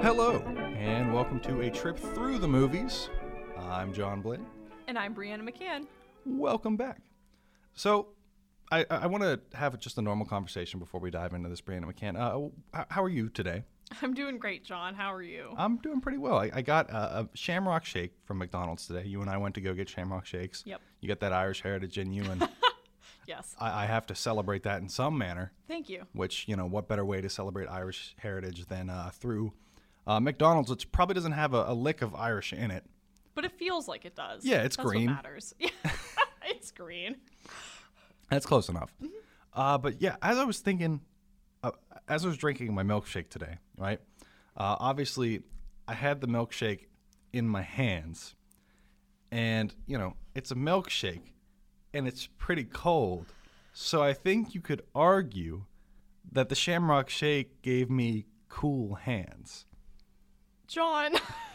hello, and welcome to a trip through the movies. I'm John Blinn. And I'm Brianna McCann. Welcome back. So, I want to have just a normal conversation before we dive into this, Brianna McCann. How are you today? I'm doing great, John. How are you? I'm doing pretty well. I got a Shamrock Shake from McDonald's today. You and I went to go get Shamrock Shakes. Yep. You got that Irish heritage in you, and Yes. I have to celebrate that in some manner. Thank you. Which, what better way to celebrate Irish heritage than through McDonald's, which probably doesn't have a lick of Irish in it. But it feels like it does. Yeah, it's That's green. What matters. Yeah, it's green. That's close enough. Mm-hmm. But yeah, as I was thinking, as I was drinking my milkshake today, right? Obviously, I had the milkshake in my hands. And, it's a milkshake, and it's pretty cold. So I think you could argue that the Shamrock Shake gave me cool hands. John.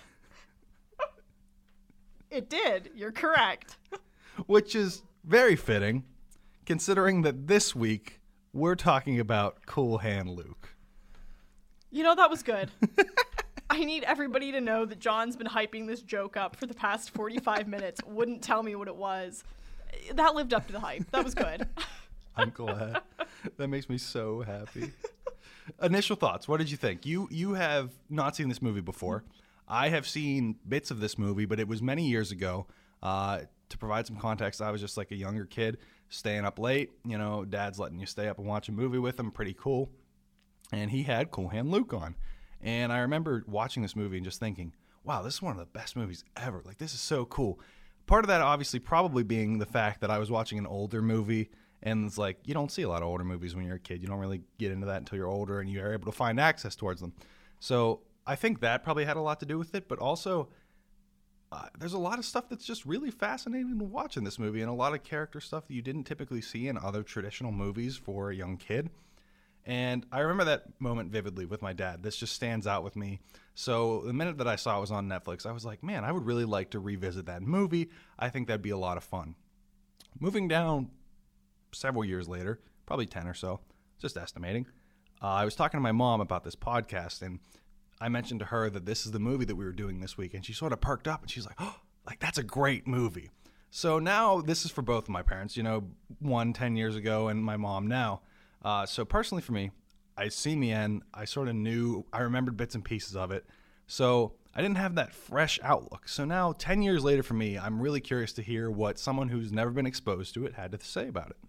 It did. You're correct. Which is very fitting, considering that this week we're talking about Cool Hand Luke. That was good. I need everybody to know that John's been hyping this joke up for the past 45 minutes. Wouldn't tell me what it was. That lived up to the hype. That was good. I'm glad. That makes me so happy. Initial thoughts. What did you think? You have not seen this movie before. I have seen bits of this movie, but it was many years ago. To provide some context, I was just like a younger kid, staying up late. Dad's letting you stay up and watch a movie with him. Pretty cool. And he had Cool Hand Luke on. And I remember watching this movie and just thinking, wow, this is one of the best movies ever. Like, this is so cool. Part of that obviously probably being the fact that I was watching an older movie. And it's like, you don't see a lot of older movies when you're a kid. You don't really get into that until you're older and you're able to find access towards them. So I think that probably had a lot to do with it. But also, there's a lot of stuff that's just really fascinating to watch in this movie, and a lot of character stuff that you didn't typically see in other traditional movies for a young kid. And I remember that moment vividly with my dad. This just stands out with me. So the minute that I saw it was on Netflix, I was like, man, I would really like to revisit that movie. I think that'd be a lot of fun. Moving down several years later, probably 10 or so, just estimating, I was talking to my mom about this podcast, and I mentioned to her that this is the movie that we were doing this week, and she sort of perked up, and she's like, oh, that's a great movie. So now this is for both of my parents, one 10 years ago and my mom now. So personally for me, I seen the end. I sort of knew, I remembered bits and pieces of it. So I didn't have that fresh outlook. So now 10 years later for me, I'm really curious to hear what someone who's never been exposed to it had to say about it.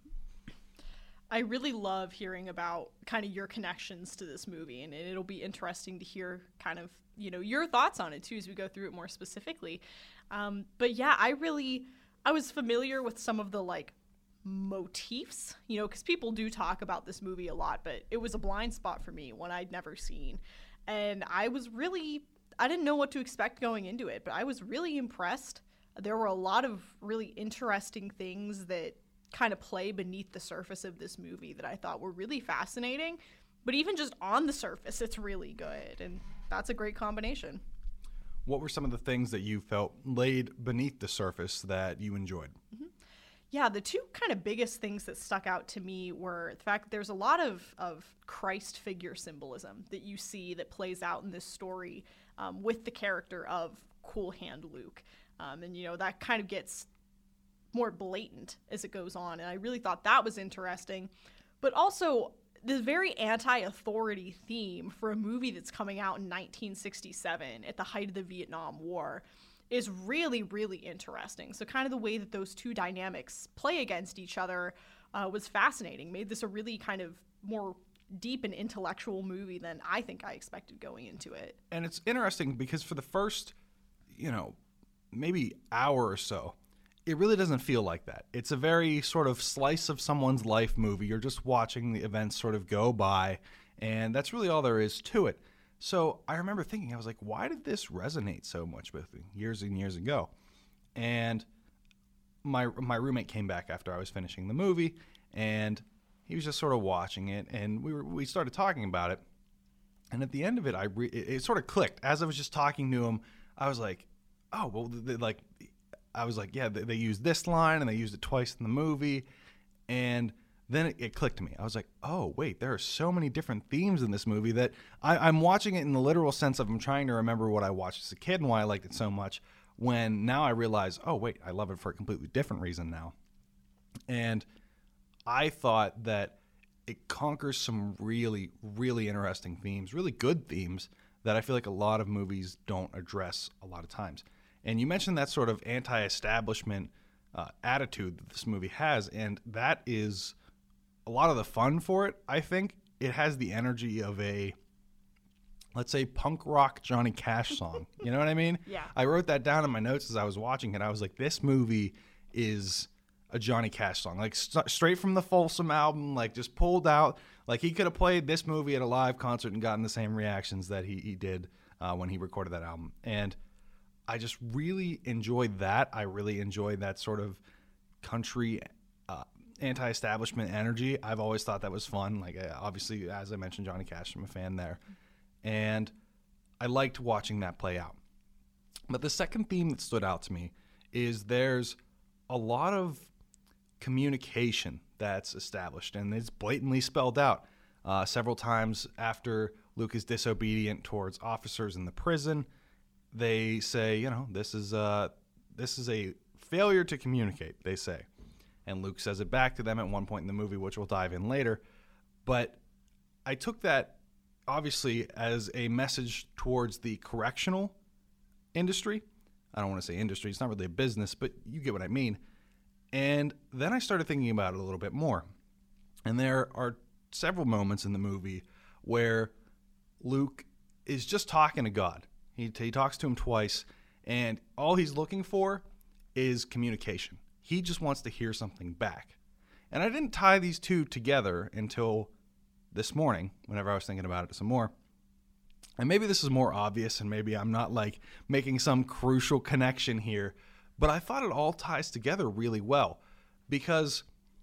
I really love hearing about kind of your connections to this movie, and it'll be interesting to hear kind of, your thoughts on it too as we go through it more specifically. But yeah, I was familiar with some of the motifs, because people do talk about this movie a lot, but it was a blind spot for me, one I'd never seen. And I didn't know what to expect going into it, but I was really impressed. There were a lot of really interesting things that kind of play beneath the surface of this movie that I thought were really fascinating, but even just on the surface, it's really good. And that's a great combination. What were some of the things that you felt laid beneath the surface that you enjoyed? Mm-hmm. Yeah, the two kind of biggest things that stuck out to me were the fact that there's a lot of Christ figure symbolism that you see that plays out in this story with the character of Cool Hand Luke. And, that kind of gets more blatant as it goes on. And I really thought that was interesting. But also, the very anti-authority theme for a movie that's coming out in 1967 at the height of the Vietnam War is really, really interesting. So kind of the way that those two dynamics play against each other was fascinating. Made this a really kind of more deep and intellectual movie than I think I expected going into it. And it's interesting because for the first, maybe hour or so, it really doesn't feel like that. It's a very sort of slice of someone's life movie. You're just watching the events sort of go by, and that's really all there is to it. So I remember thinking, I was like, why did this resonate so much with me years and years ago? And my roommate came back after I was finishing the movie, and he was just sort of watching it, and we started talking about it. And at the end of it, it sort of clicked. As I was just talking to him, I was like, oh, well, I was like, yeah, they used this line, and they used it twice in the movie. And then it clicked to me. I was like, oh, wait, there are so many different themes in this movie that I'm watching it in the literal sense of I'm trying to remember what I watched as a kid and why I liked it so much, when now I realize, oh, wait, I love it for a completely different reason now. And I thought that it conquers some really, really interesting themes, really good themes that I feel like a lot of movies don't address a lot of times. And you mentioned that sort of anti-establishment attitude that this movie has, and that is a lot of the fun for it. I think it has the energy of a, let's say, punk rock Johnny Cash song. You know what I mean? Yeah. I wrote that down in my notes as I was watching it. I was like, this movie is a Johnny Cash song, like straight from the Folsom album, like just pulled out. Like he could have played this movie at a live concert and gotten the same reactions that he did when he recorded that album. And I just really enjoyed that. I really enjoyed that sort of country anti-establishment energy. I've always thought that was fun. Like obviously, as I mentioned, Johnny Cash, I'm a fan there. And I liked watching that play out. But the second theme that stood out to me is there's a lot of communication that's established, and it's blatantly spelled out several times after Luke is disobedient towards officers in the prison. They say, you know, this is a failure to communicate, they say. And Luke says it back to them at one point in the movie, which we'll dive in later. But I took that, obviously, as a message towards the correctional industry. I don't want to say industry. It's not really a business, but you get what I mean. And then I started thinking about it a little bit more. And there are several moments in the movie where Luke is just talking to God. He talks to him twice, and all he's looking for is communication. He just wants to hear something back. And I didn't tie these two together until this morning, whenever I was thinking about it some more. And maybe this is more obvious, and maybe I'm not like making some crucial connection here, but I thought it all ties together really well. Because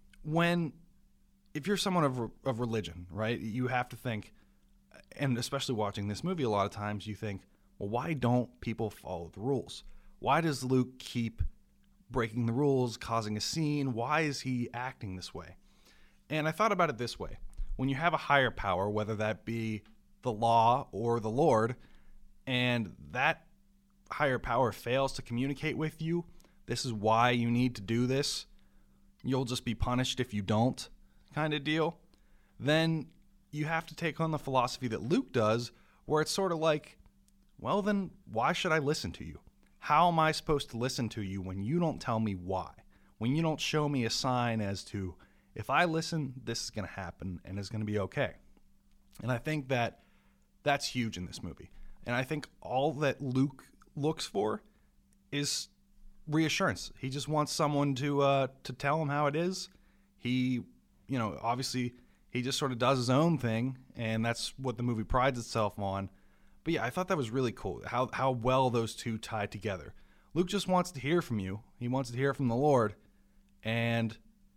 if you're someone of religion, right, you have to think, and especially watching this movie a lot of times, you think, well, why don't people follow the rules? Why does Luke keep breaking the rules, causing a scene? Why is he acting this way? And I thought about it this way. When you have a higher power, whether that be the law or the Lord, and that higher power fails to communicate with you, this is why you need to do this, you'll just be punished if you don't, kind of deal, then you have to take on the philosophy that Luke does, where it's sort of like, well, then why should I listen to you? How am I supposed to listen to you when you don't tell me why? When you don't show me a sign as to, if I listen, this is going to happen and it's going to be okay. And I think that that's huge in this movie. And I think all that Luke looks for is reassurance. He just wants someone to tell him how it is. He, obviously he just sort of does his own thing, and that's what the movie prides itself on. But yeah, I thought that was really cool, how well those two tied together. Luke just wants to hear from you. He wants to hear from the Lord. And,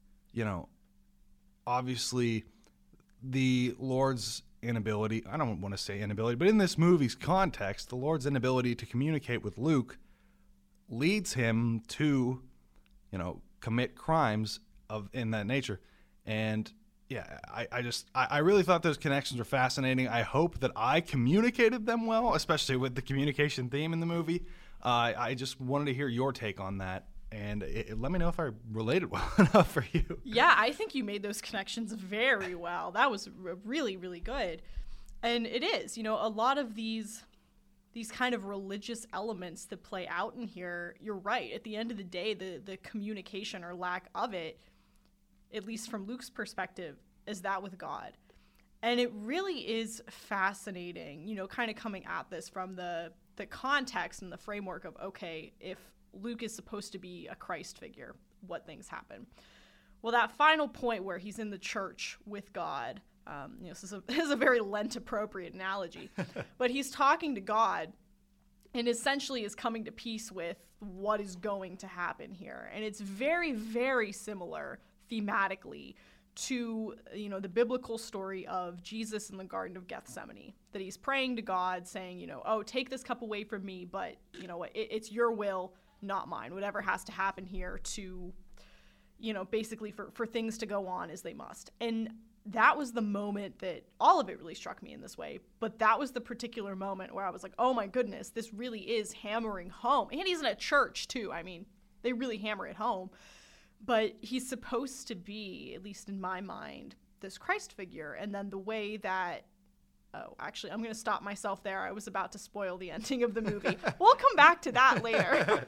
obviously the Lord's inability, I don't want to say inability, but in this movie's context, the Lord's inability to communicate with Luke leads him to, commit crimes in that nature. And yeah, I really thought those connections were fascinating. I hope that I communicated them well, especially with the communication theme in the movie. I just wanted to hear your take on that, and let me know if I related well enough for you. Yeah, I think you made those connections very well. That was really, really good. And it is, a lot of these kind of religious elements that play out in here, you're right. At the end of the day, the communication or lack of it, at least from Luke's perspective, is that with God. And it really is fascinating, kind of coming at this from the context and the framework of, okay, if Luke is supposed to be a Christ figure, what things happen? Well, that final point where he's in the church with God, this is a very Lent-appropriate analogy, but he's talking to God and essentially is coming to peace with what is going to happen here. And it's very, very similar thematically to the biblical story of Jesus in the Garden of Gethsemane, that he's praying to God saying, oh, take this cup away from me, but it's your will, not mine. Whatever has to happen here to basically for things to go on as they must. And that was the moment that all of it really struck me in this way. But that was the particular moment where I was like, oh my goodness, this really is hammering home. And he's in a church too. I mean, they really hammer it home. But he's supposed to be, at least in my mind, this Christ figure. And then the way that, oh, actually, I'm going to stop myself there. I was about to spoil the ending of the movie. We'll come back to that later.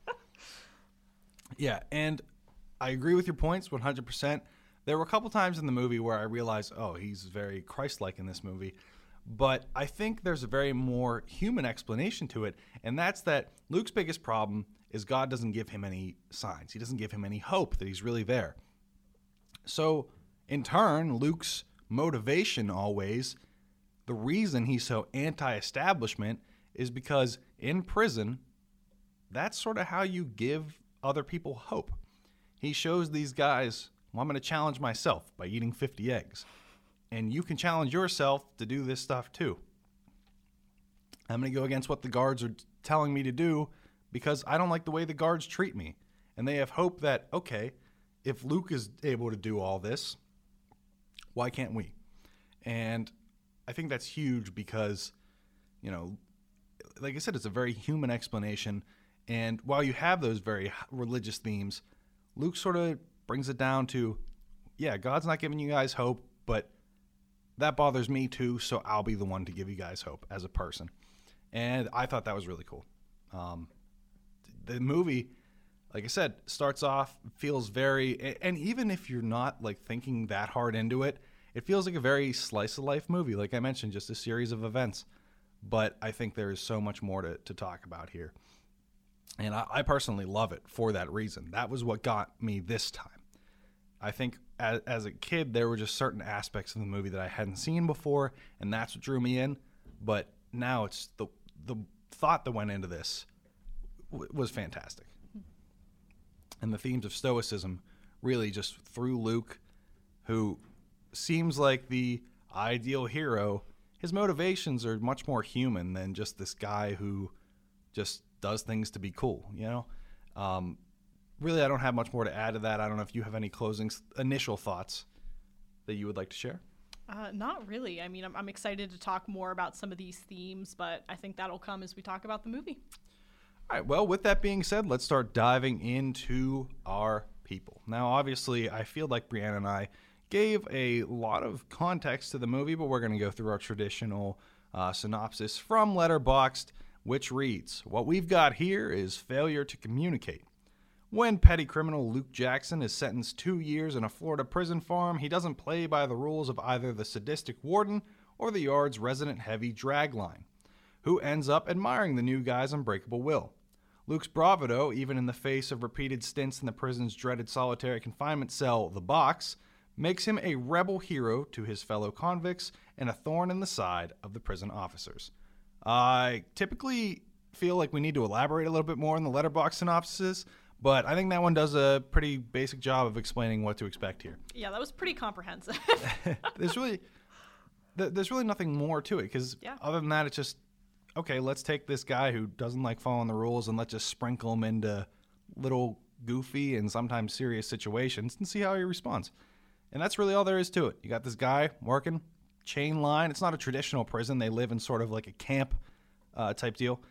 Yeah, and I agree with your points 100%. There were a couple times in the movie where I realized, oh, he's very Christ-like in this movie. But I think there's a very more human explanation to it, and that's that Luke's biggest problem is God doesn't give him any signs. He doesn't give him any hope that he's really there. So, in turn, Luke's motivation always, the reason he's so anti-establishment is because in prison, that's sort of how you give other people hope. He shows these guys, well, I'm going to challenge myself by eating 50 eggs. And you can challenge yourself to do this stuff too. I'm going to go against what the guards are telling me to do because I don't like the way the guards treat me. And they have hope that, okay, if Luke is able to do all this, why can't we? And I think that's huge because, like I said, it's a very human explanation. And while you have those very religious themes, Luke sort of brings it down to, yeah, God's not giving you guys hope, but that bothers me too, so I'll be the one to give you guys hope as a person. And I thought that was really cool. The movie, like I said, starts off, feels very, and even if you're not like thinking that hard into it, it feels like a very slice of life movie. Like I mentioned, just a series of events. But I think there is so much more to talk about here. And I personally love it for that reason. That was what got me this time. I think as a kid, there were just certain aspects of the movie that I hadn't seen before, and that's what drew me in. But now it's the thought that went into this was fantastic. And the themes of stoicism really just through Luke, who seems like the ideal hero. His motivations are much more human than just this guy who just does things to be cool, Really, I don't have much more to add to that. I don't know if you have any closing initial thoughts that you would like to share. Not really. I mean, I'm excited to talk more about some of these themes, but I think that'll come as we talk about the movie. All right, well, with that being said, let's start diving into our people. Now, obviously, I feel like Brianna and I gave a lot of context to the movie, but we're going to go through our traditional synopsis from Letterboxd, which reads, what we've got here is failure to communicate. When petty criminal Luke Jackson is sentenced 2 years in a Florida prison farm, he doesn't play by the rules of either the sadistic warden or the yard's resident-heavy dragline, who ends up admiring the new guy's unbreakable will. Luke's bravado, even in the face of repeated stints in the prison's dreaded solitary confinement cell, the box, makes him a rebel hero to his fellow convicts and a thorn in the side of the prison officers. I typically feel like we need to elaborate a little bit more on the Letterboxd synopsis, but I think that one does a pretty basic job of explaining what to expect here. Yeah, that was pretty comprehensive. There's really nothing more to it, because other than that, it's just, okay, let's take this guy who doesn't like following the rules and let's just sprinkle him into little goofy and sometimes serious situations and see how he responds. And that's really all there is to it. You got this guy working, chain line. It's not a traditional prison. They live in sort of like a camp type deal.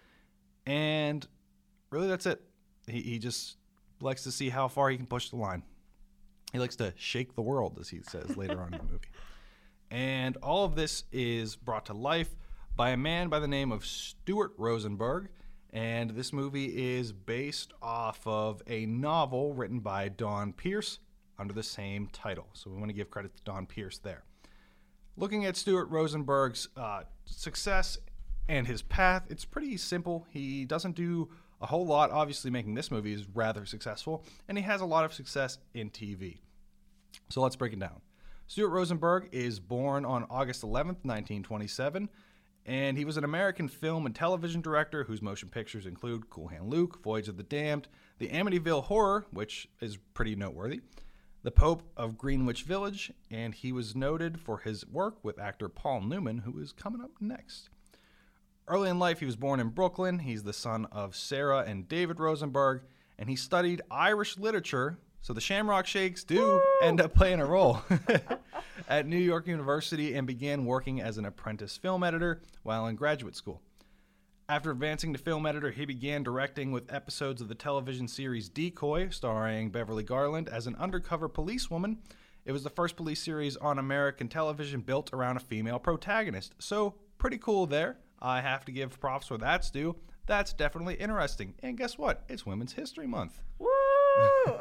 And really that's it. He just likes to see how far he can push the line. He likes to shake the world, as he says later on in the movie. And all of this is brought to life by a man by the name of Stuart Rosenberg. And this movie is based off of a novel written by Don Pierce under the same title. So we want to give credit to Don Pierce there. Looking at Stuart Rosenberg's success and his path, it's pretty simple. He doesn't do a whole lot. Obviously, making this movie is rather successful, and he has a lot of success in TV. So let's break it down. Stuart Rosenberg is born on August 11th, 1927, and he was an American film and television director whose motion pictures include Cool Hand Luke, Voyage of the Damned, The Amityville Horror, which is pretty noteworthy, The Pope of Greenwich Village, and he was noted for his work with actor Paul Newman, who is coming up next. Early in life, he was born in Brooklyn. He's the son of Sarah and David Rosenberg, and he studied Irish literature So the Shamrock Shakes do end up playing a role at New York University and began working as an apprentice film editor while in graduate school. After advancing to film editor, he began directing with episodes of the television series Decoy, starring Beverly Garland as an undercover policewoman. It was the first police series on American television built around a female protagonist. So, pretty cool there. I have to give props where that's due. That's definitely interesting. And guess what? It's Women's History Month. Woo!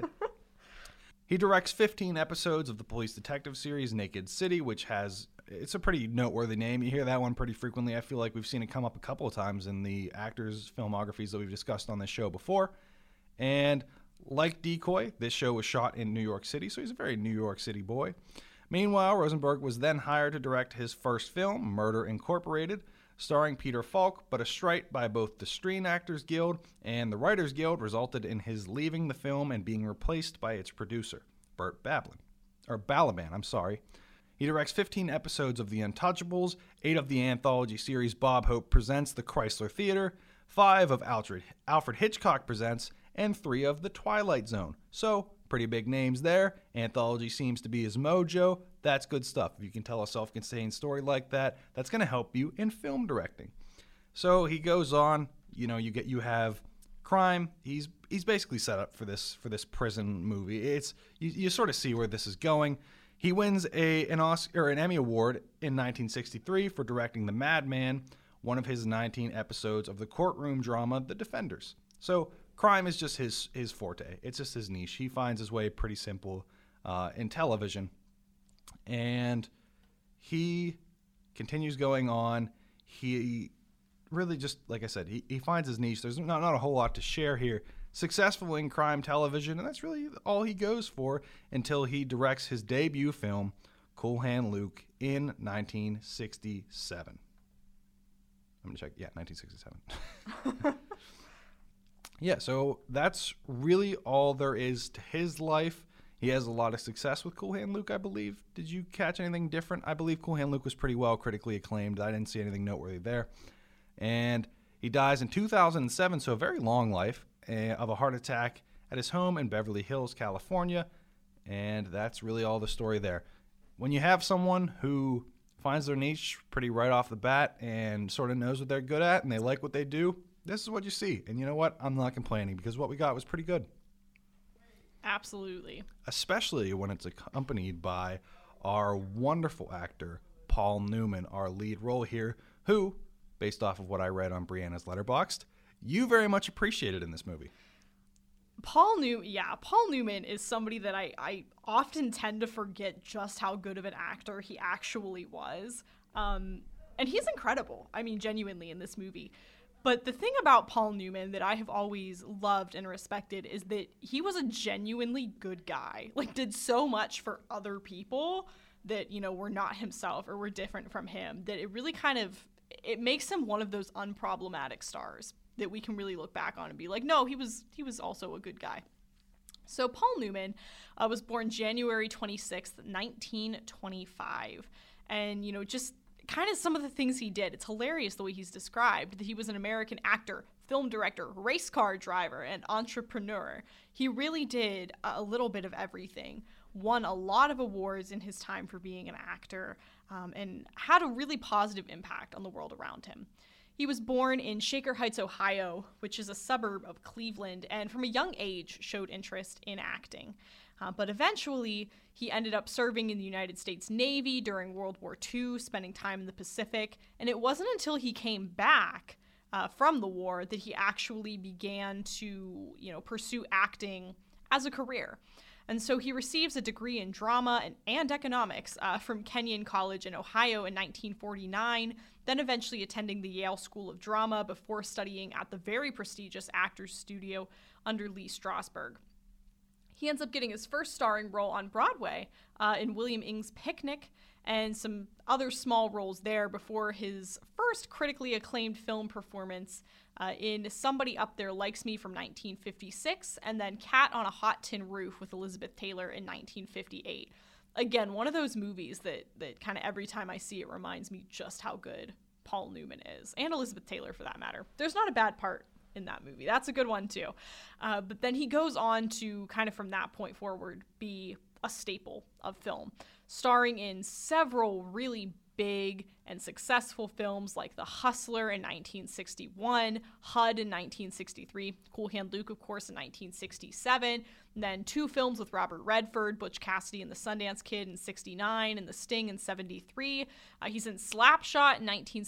He directs 15 episodes of the police detective series Naked City, which it's a pretty noteworthy name. You hear that one pretty frequently. I feel like we've seen it come up a couple of times in the actors' filmographies that we've discussed on this show before. And like Decoy, this show was shot in New York City, so he's a very New York City boy. Meanwhile, Rosenberg was then hired to direct his first film, Murder Incorporated, starring Peter Falk, but a strike by both the Screen Actors Guild and the Writers Guild resulted in his leaving the film and being replaced by its producer, Burt Balaban. He directs 15 episodes of The Untouchables, 8 of the anthology series Bob Hope Presents The Chrysler Theater, 5 of Alfred Hitchcock Presents, and 3 of The Twilight Zone. So, pretty big names there. Anthology seems to be his mojo. That's good stuff. If you can tell a self-contained story like that, that's going to help you in film directing. So he goes on. You have crime. He's basically set up for this prison movie. You sort of see where this is going. He wins an Emmy Award in 1963 for directing The Madman, one of his 19 episodes of the courtroom drama The Defenders. So crime is just his forte. It's just his niche. He finds his way pretty simple in television. And he continues going on. He really just, like I said, he finds his niche. There's not a whole lot to share here. Successful in crime television, and that's really all he goes for until he directs his debut film, Cool Hand Luke, in 1967. I'm going to check. Yeah, 1967. Yeah, so that's really all there is to his life. He has a lot of success with Cool Hand Luke, I believe. Did you catch anything different? I believe Cool Hand Luke was pretty well critically acclaimed. I didn't see anything noteworthy there. And he dies in 2007, so a very long life, of a heart attack at his home in Beverly Hills, California. And that's really all the story there. When you have someone who finds their niche pretty right off the bat and sort of knows what they're good at and they like what they do, this is what you see. And you know what? I'm not complaining because what we got was pretty good. Absolutely. Especially when it's accompanied by our wonderful actor, Paul Newman, our lead role here, who, based off of what I read on Brianna's Letterboxd, you very much appreciated in this movie. Paul Newman is somebody that I often tend to forget just how good of an actor he actually was. And he's incredible. I mean, genuinely in this movie. But the thing about Paul Newman that I have always loved and respected is that he was a genuinely good guy. Like, did so much for other people that, were not himself or were different from him, that it really it makes him one of those unproblematic stars that we can really look back on and be like, no, he was also a good guy. So Paul Newman was born January 26th, 1925. And, just kind of some of the things he did. It's hilarious the way he's described, that he was an American actor, film director, race car driver, and entrepreneur. He really did a little bit of everything, won a lot of awards in his time for being an actor, and had a really positive impact on the world around him. He was born in Shaker Heights, Ohio, which is a suburb of Cleveland, and from a young age showed interest in acting. But eventually, he ended up serving in the United States Navy during World War II, spending time in the Pacific. And it wasn't until he came back from the war that he actually began to, pursue acting as a career. And so he receives a degree in drama and economics from Kenyon College in Ohio in 1949, then eventually attending the Yale School of Drama before studying at the very prestigious Actors Studio under Lee Strasberg. He ends up getting his first starring role on Broadway in William Ing's Picnic and some other small roles there before his first critically acclaimed film performance in Somebody Up There Likes Me from 1956, and then Cat on a Hot Tin Roof with Elizabeth Taylor in 1958. Again, one of those movies that kind of every time I see it reminds me just how good Paul Newman is, and Elizabeth Taylor for that matter. There's not a bad part in that movie. That's a good one too. But then he goes on to kind of from that point forward be a staple of film, starring in several really big and successful films like The Hustler in 1961, HUD in 1963, Cool Hand Luke, of course, in 1967, and then 2 films with Robert Redford, Butch Cassidy and the Sundance Kid in 69, and The Sting in 73. He's in Slapshot in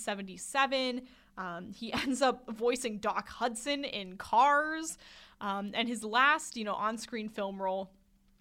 1977. He ends up voicing Doc Hudson in Cars, and his last, on-screen film role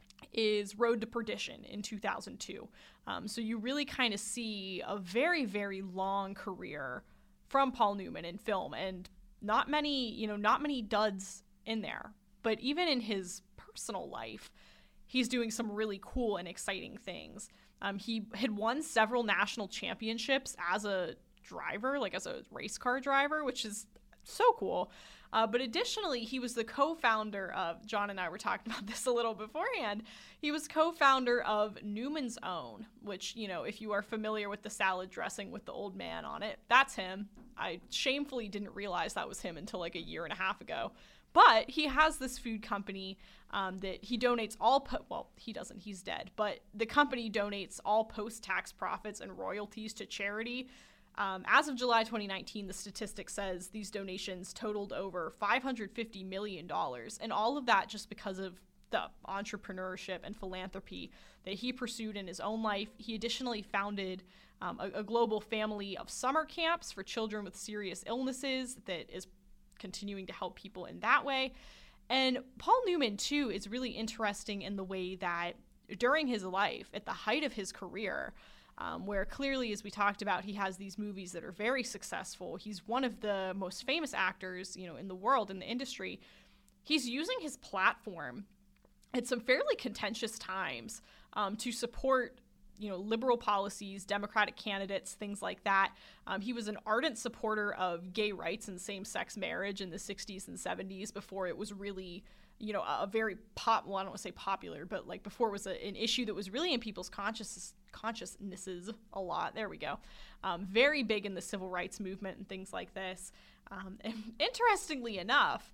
is Road to Perdition in 2002. So you really kind of see a very, very long career from Paul Newman in film, and not many duds in there. But even in his personal life, he's doing some really cool and exciting things. He had won several national championships as a driver, like as a race car driver, which is so cool. But additionally, he was the co-founder of, John and I were talking about this a little beforehand, he was co-founder of Newman's Own, which, if you are familiar with the salad dressing with the old man on it, that's him. I shamefully didn't realize that was him until like a year and a half ago. But he has this food company that he donates he doesn't, he's dead, but the company donates all post-tax profits and royalties to charity. As of July 2019, the statistic says these donations totaled over $550 million, and all of that just because of the entrepreneurship and philanthropy that he pursued in his own life. He additionally founded a global family of summer camps for children with serious illnesses that is continuing to help people in that way. And Paul Newman, too, is really interesting in the way that during his life, at the height of his career, where clearly, as we talked about, he has these movies that are very successful. He's one of the most famous actors, in the world, in the industry. He's using his platform at some fairly contentious times to support, liberal policies, Democratic candidates, things like that. He was an ardent supporter of gay rights and same-sex marriage in the 60s and 70s before it was really, a very I don't want to say popular, but like before it was an issue that was really in people's consciousnesses a lot. There we go. Very big in the civil rights movement and things like this. And interestingly enough,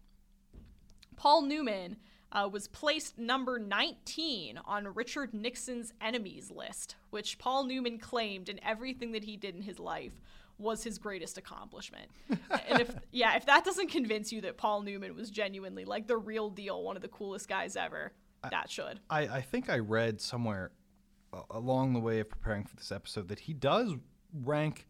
Paul Newman was placed number 19 on Richard Nixon's enemies list, which Paul Newman claimed in everything that he did in his life was his greatest accomplishment. And if that doesn't convince you that Paul Newman was genuinely like the real deal, one of the coolest guys ever, that should. I think I read somewhere along the way of preparing for this episode that he does rank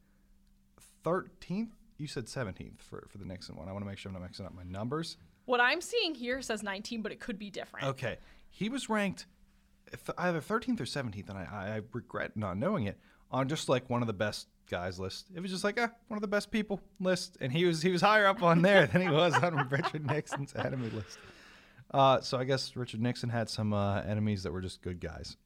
13th. You said 17th for the Nixon one. I want to make sure I'm not mixing up my numbers. What I'm seeing here says 19, but it could be different. Okay. He was ranked either 13th or 17th, and I regret not knowing it, on just like one of the best guys list. It was just like one of the best people list, and he was higher up on there than he was on Richard Nixon's enemy list. So I guess Richard Nixon had some enemies that were just good guys.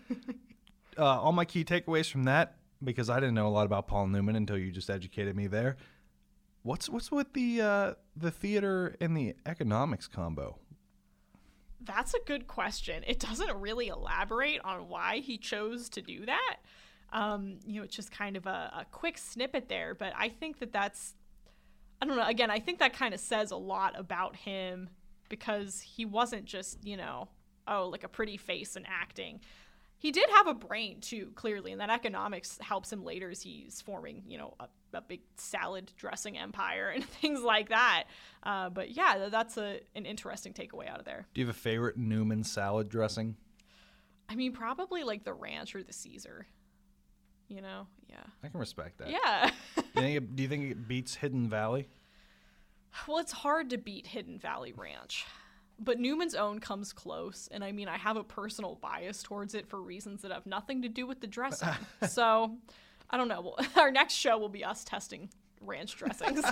All my key takeaways from that, because I didn't know a lot about Paul Newman until you just educated me there. What's with the theater and the economics combo? That's a good question. It doesn't really elaborate on why he chose to do that. It's just kind of a quick snippet there, but I think that's, I don't know, again, I think that kind of says a lot about him, because he wasn't just, like a pretty face in acting. He did have a brain too, clearly, and that economics helps him later as he's forming, a big salad dressing empire and things like that. But yeah, that's an interesting takeaway out of there. Do you have a favorite Newman salad dressing? I mean, probably like the ranch or the Caesar. Yeah. I can respect that. Yeah. Do you think it beats Hidden Valley? Well, it's hard to beat Hidden Valley Ranch. But Newman's Own comes close, and I mean, I have a personal bias towards it for reasons that have nothing to do with the dressing. So, I don't know. Well, our next show will be us testing ranch dressings.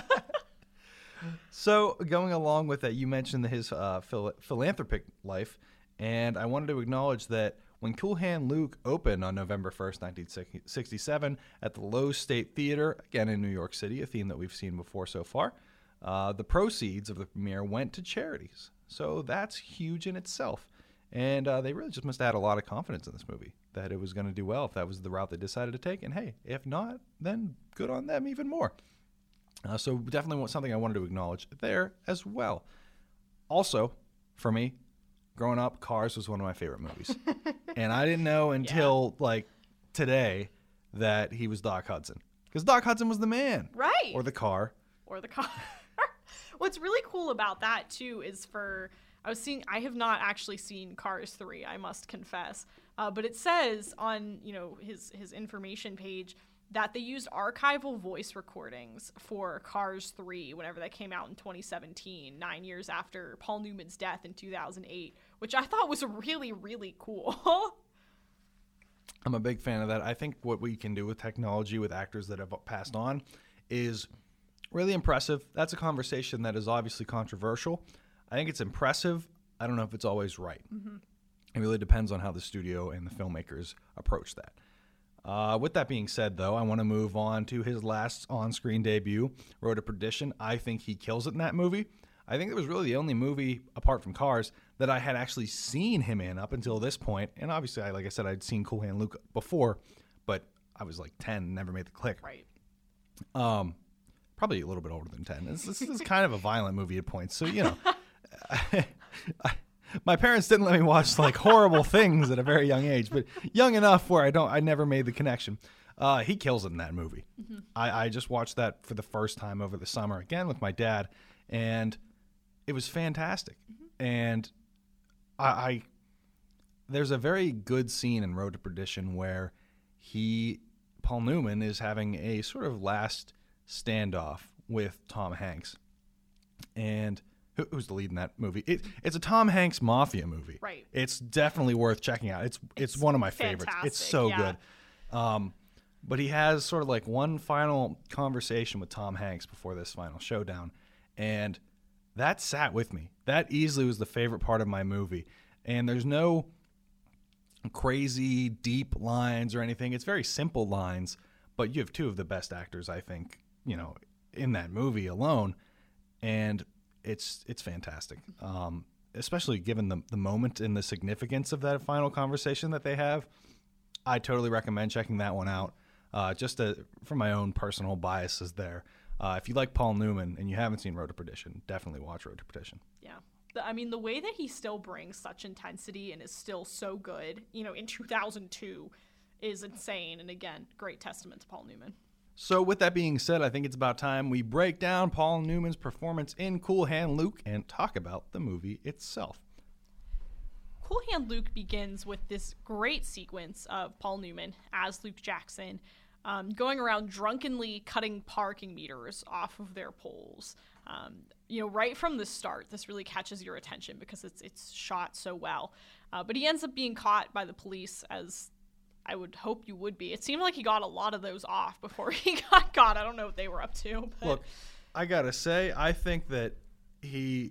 So, going along with that, you mentioned his philanthropic life, and I wanted to acknowledge that when Cool Hand Luke opened on November 1st, 1967 at the Lowe State Theater, again in New York City, a theme that we've seen before so far, the proceeds of the premiere went to charities. So that's huge in itself. And they really just must have had a lot of confidence in this movie that it was going to do well if that was the route they decided to take. And hey, if not, then good on them even more. So definitely something I wanted to acknowledge there as well. Also, for me, growing up, Cars was one of my favorite movies. And I didn't know until like today that he was Doc Hudson. Because Doc Hudson was the man. Right. Or the car. Or the car. What's really cool about that too is I have not actually seen Cars 3, I must confess. But it says on, his information page that they used archival voice recordings for Cars 3 whenever that came out in 2017, 9 years after Paul Newman's death in 2008, which I thought was really, really cool. I'm a big fan of that. I think what we can do with technology with actors that have passed on is really impressive. That's a conversation that is obviously controversial. I think it's impressive. I don't know if it's always right. Mm-hmm. It really depends on how the studio and the filmmakers approach that. With that being said, though, I want to move on to his last on-screen debut, Road to Perdition. I think he kills it in that movie. I think it was really the only movie, apart from Cars, that I had actually seen him in up until this point. And obviously, like I said, I'd seen Cool Hand Luke before, but I was like 10, never made the click. Right. Probably a little bit older than 10. This is kind of a violent movie at points. So, my parents didn't let me watch like horrible things at a very young age, but young enough where I never made the connection. He kills it in that movie. Mm-hmm. I just watched that for the first time over the summer again with my dad, and it was fantastic. Mm-hmm. And I there's a very good scene in Road to Perdition where Paul Newman is having a sort of last standoff with Tom Hanks. And who's the lead in that movie? It's a Tom Hanks mafia movie. Right. It's definitely worth checking out. It's one of my favorites. It's so good. But he has sort of like one final conversation with Tom Hanks before this final showdown. And that sat with me. That easily was the favorite part of my movie. And there's no crazy deep lines or anything. It's very simple lines, but you have two of the best actors, I think, in that movie alone. And it's fantastic, especially given the moment and the significance of that final conversation that they have. I totally recommend checking that one out, for my own personal biases there. If you like Paul Newman and you haven't seen Road to Perdition, definitely watch Road to Perdition. Yeah. The way that he still brings such intensity and is still so good, in 2002 is insane. And again, great testament to Paul Newman. So with that being said, I think it's about time we break down Paul Newman's performance in Cool Hand Luke and talk about the movie itself. Cool Hand Luke begins with this great sequence of Paul Newman as Luke Jackson going around drunkenly cutting parking meters off of their poles. Right from the start, this really catches your attention because it's shot so well. But he ends up being caught by the police, as I would hope you would be. It seemed like he got a lot of those off before he got caught. I don't know what they were up to. But. Look, I gotta say, I think that he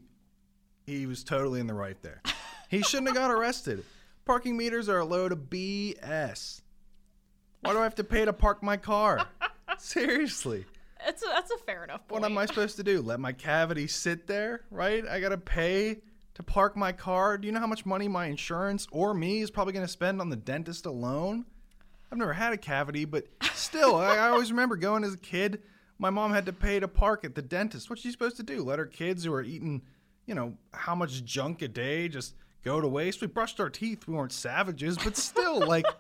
was totally in the right there. He shouldn't have got arrested. Parking meters are a load of BS. Why do I have to pay to park my car? Seriously. That's a fair enough point. What am I supposed to do? Let my cavity sit there, right? I gotta pay to park my car. Do you know how much money my insurance or me is probably going to spend on the dentist alone? I've never had a cavity, but still, I always remember going as a kid. My mom had to pay to park at the dentist. What's she supposed to do? Let her kids who are eating, how much junk a day just go to waste? We brushed our teeth. We weren't savages, but still,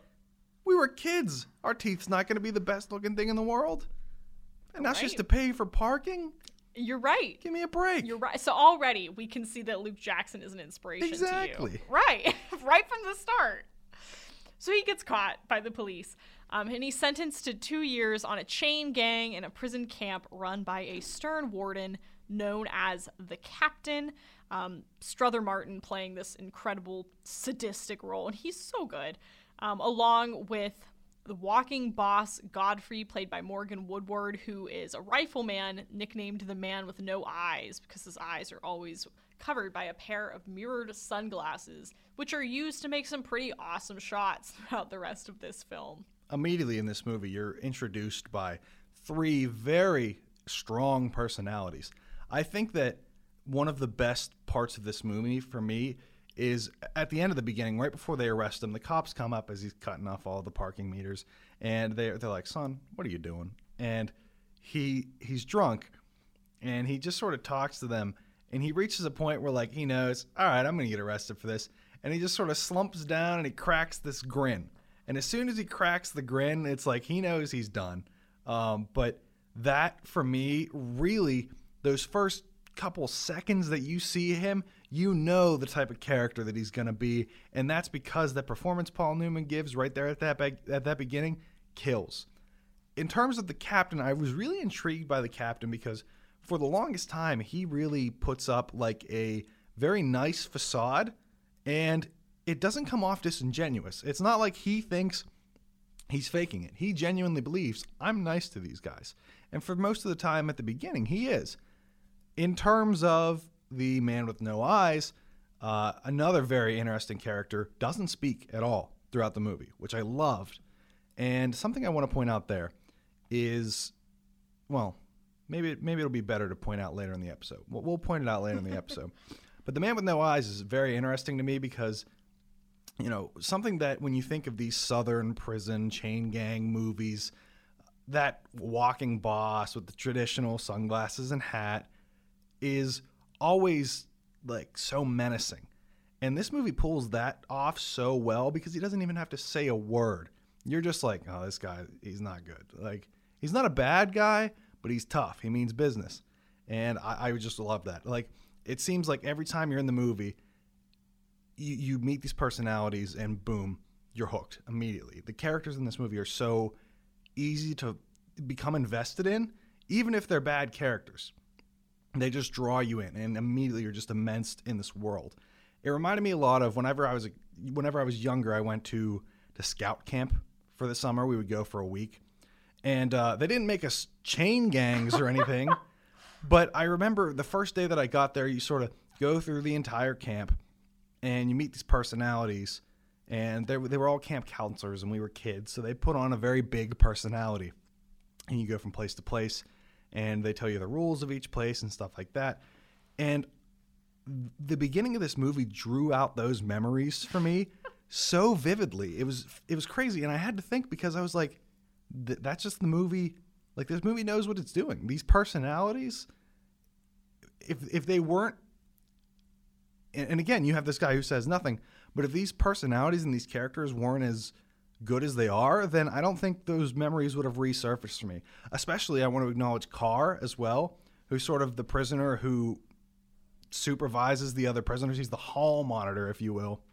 we were kids. Our teeth's not going to be the best looking thing in the world. And that's just to pay for parking? You're right. Give me a break. You're right. So already we can see that Luke Jackson is an inspiration to you. Right. Right from the start. So he gets caught by the police, and he's sentenced to 2 years on a chain gang in a prison camp run by a stern warden known as the Captain. Strother Martin playing this incredible sadistic role, and he's so good, along with the walking boss, Godfrey, played by Morgan Woodward, who is a rifleman nicknamed the Man with No Eyes because his eyes are always covered by a pair of mirrored sunglasses, which are used to make some pretty awesome shots throughout the rest of this film. Immediately in this movie, you're introduced by 3 very strong personalities. I think that one of the best parts of this movie for me is at the end of the beginning, right before they arrest him, the cops come up as he's cutting off all the parking meters, and they're like, "Son, what are you doing?" And he's drunk, and he just sort of talks to them, and he reaches a point where like he knows, all right, I'm going to get arrested for this, and he just sort of slumps down and he cracks this grin. And as soon as he cracks the grin, it's like he knows he's done. But that, for me, really, those first couple seconds that you see him, you know the type of character that he's going to be. And that's because the performance Paul Newman gives right there at that beginning kills. In terms of the captain, I was really intrigued by the captain because for the longest time, he really puts up like a very nice facade, and it doesn't come off disingenuous. It's not like he thinks he's faking it. He genuinely believes, I'm nice to these guys. And for most of the time at the beginning, he is. In terms of the man with no eyes, another very interesting character doesn't speak at all throughout the movie, which I loved. And something I want to point out there is, well, maybe it'll be better to point out later in the episode. We'll point it out later in the episode. But the man with no eyes is very interesting to me because, you know, something that when you think of these Southern prison chain gang movies, that walking boss with the traditional sunglasses and hat is always like so menacing. And this movie pulls that off so well because he doesn't even have to say a word. You're just like, oh, this guy, he's not good. Like, he's not a bad guy, but he's tough. He means business. And I just love that. Like, it seems like every time you're in the movie, you meet these personalities and boom, you're hooked immediately. The characters in this movie are so easy to become invested in, even if they're bad characters. They just draw you in, and immediately you're just immersed in this world. It reminded me a lot of whenever I was younger, I went to scout camp for the summer. We would go for a week, and they didn't make us chain gangs or anything. But I remember the first day that I got there, you sort of go through the entire camp, and you meet these personalities, and they were all camp counselors, and we were kids, so they put on a very big personality, and you go from place to place, and they tell you the rules of each place and stuff like that. And the beginning of this movie drew out those memories for me so vividly. It was crazy, and I had to think because I was like, that's just the movie. Like, this movie knows what it's doing. These personalities, if they weren't, and again, you have this guy who says nothing, but if these personalities and these characters weren't as good as they are, then I don't think those memories would have resurfaced for me. Especially, I want to acknowledge Carr as well, who's sort of the prisoner who supervises the other prisoners. He's the hall monitor, if you will.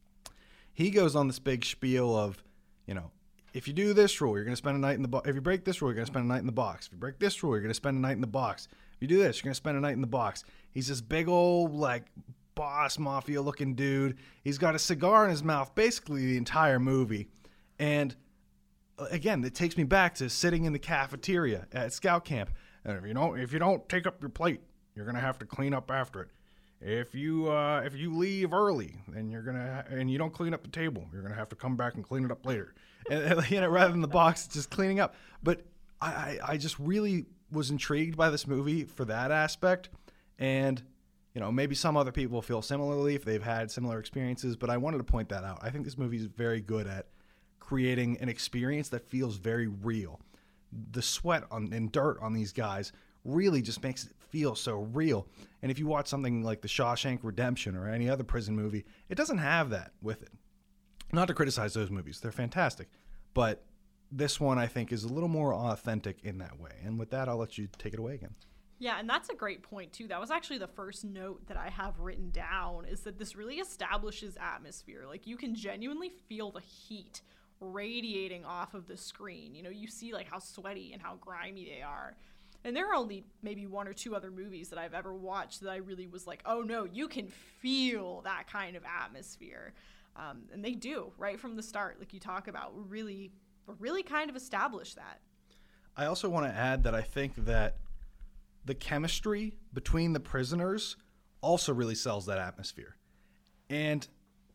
He goes on this big spiel of, you know, if you do this rule, you're going to spend a night in the box. If you break this rule, you're going to spend a night in the box. If you break this rule, you're going to spend a night in the box. If you do this, you're going to spend a night in the box. He's this big old, like, boss mafia-looking dude. He's got a cigar in his mouth basically the entire movie. And, again, it takes me back to sitting in the cafeteria at scout camp. And if you don't take up your plate, you're going to have to clean up after it. If you leave early and you don't clean up the table, you're gonna have to come back and clean it up later. And you know, rather than the box just cleaning up. But I just really was intrigued by this movie for that aspect. And you know, maybe some other people feel similarly if they've had similar experiences. But I wanted to point that out. I think this movie is very good at creating an experience that feels very real. The sweat and dirt on these guys really just makes it feel so real. And if you watch something like The Shawshank Redemption or any other prison movie, it doesn't have that with it. Not to criticize those movies. They're fantastic. But this one, I think, is a little more authentic in that way. And with that, I'll let you take it away again. Yeah, and that's a great point, too. That was actually the first note that I have written down, is that this really establishes atmosphere. Like, you can genuinely feel the heat radiating off of the screen. You know, you see, like, how sweaty and how grimy they are. And there are only maybe one or two other movies that I've ever watched that I really was like, oh no, you can feel that kind of atmosphere. And they do, right from the start, like you talk about, really kind of establish that. I also want to add that I think that the chemistry between the prisoners also really sells that atmosphere. And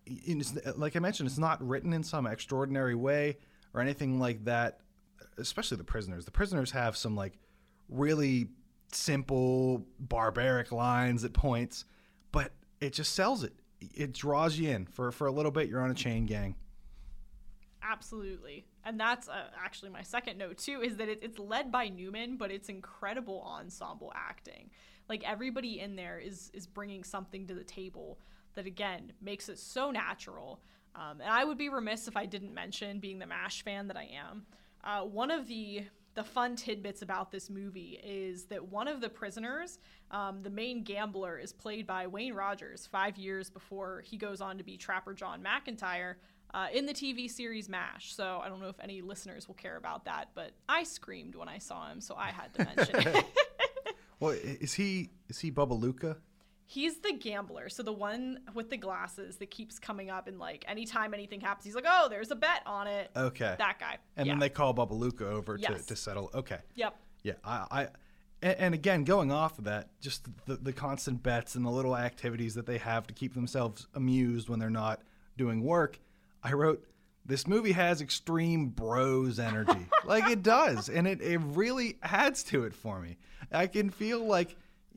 like I mentioned, it's not written in some extraordinary way or anything like that, especially the prisoners. The prisoners have some like really simple, barbaric lines at points, but it just sells it. It draws you in. For a little bit, you're on a chain gang. Absolutely. And that's actually my second note, too, is that it's led by Newman, but it's incredible ensemble acting. Like, everybody in there is bringing something to the table that, again, makes it so natural. And I would be remiss if I didn't mention, being the MASH fan that I am, one of the fun tidbits about this movie is that one of the prisoners, the main gambler, is played by Wayne Rogers 5 years before he goes on to be Trapper John McIntyre in the TV series MASH. So I don't know if any listeners will care about that, but I screamed when I saw him, so I had to mention it. Well, is he Bubba Luka? He's the gambler, so the one with the glasses that keeps coming up, and like anytime anything happens, he's like, "Oh, there's a bet on it." Okay, that guy. And then they call Bubba Luka over Yes. to settle. Okay. Yep. Yeah, and again, going off of that, just the constant bets and the little activities that they have to keep themselves amused when they're not doing work. I wrote, this movie has extreme bros energy. Like, it does, and it really adds to it for me. I can feel like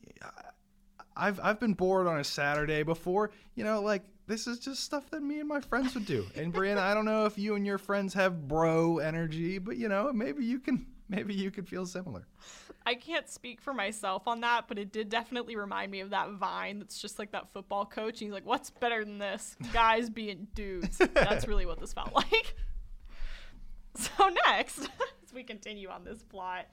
I've been bored on a Saturday before, like, this is just stuff that me and my friends would do. And Brianna, I don't know if you and your friends have bro energy, but maybe you could feel similar. I can't speak for myself on that, but it did definitely remind me of that Vine that's just like that football coach, and he's like, what's better than this? Guys being dudes. That's really what this felt like. So next, as we continue on this plot,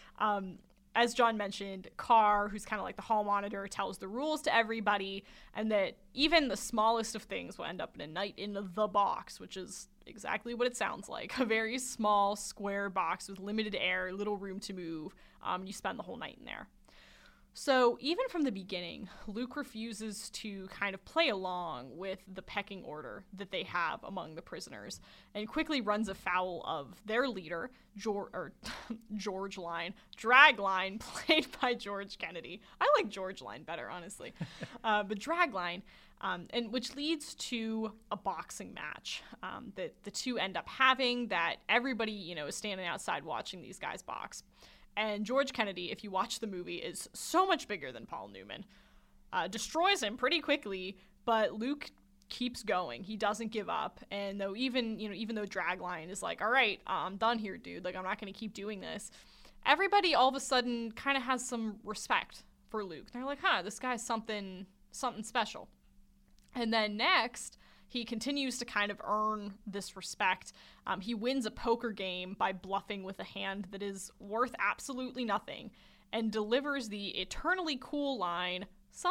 as John mentioned, Carr, who's kind of like the hall monitor, tells the rules to everybody, and that even the smallest of things will end up in a night in the box, which is exactly what it sounds like. A very small, square box with limited air, little room to move. You spend the whole night in there. So even from the beginning, Luke refuses to kind of play along with the pecking order that they have among the prisoners, and quickly runs afoul of their leader, Dragline, played by George Kennedy. I like George Line better, honestly. But Dragline, and which leads to a boxing match that the two end up having, that everybody, is standing outside watching these guys box. And George Kennedy, if you watch the movie, is so much bigger than Paul Newman. Destroys him pretty quickly, but Luke keeps going. He doesn't give up. And even though Dragline is like, all right, I'm done here, dude. Like, I'm not going to keep doing this. Everybody all of a sudden kind of has some respect for Luke. They're like, this guy's something special. And then next, he continues to kind of earn this respect. He wins a poker game by bluffing with a hand that is worth absolutely nothing, and delivers the eternally cool line,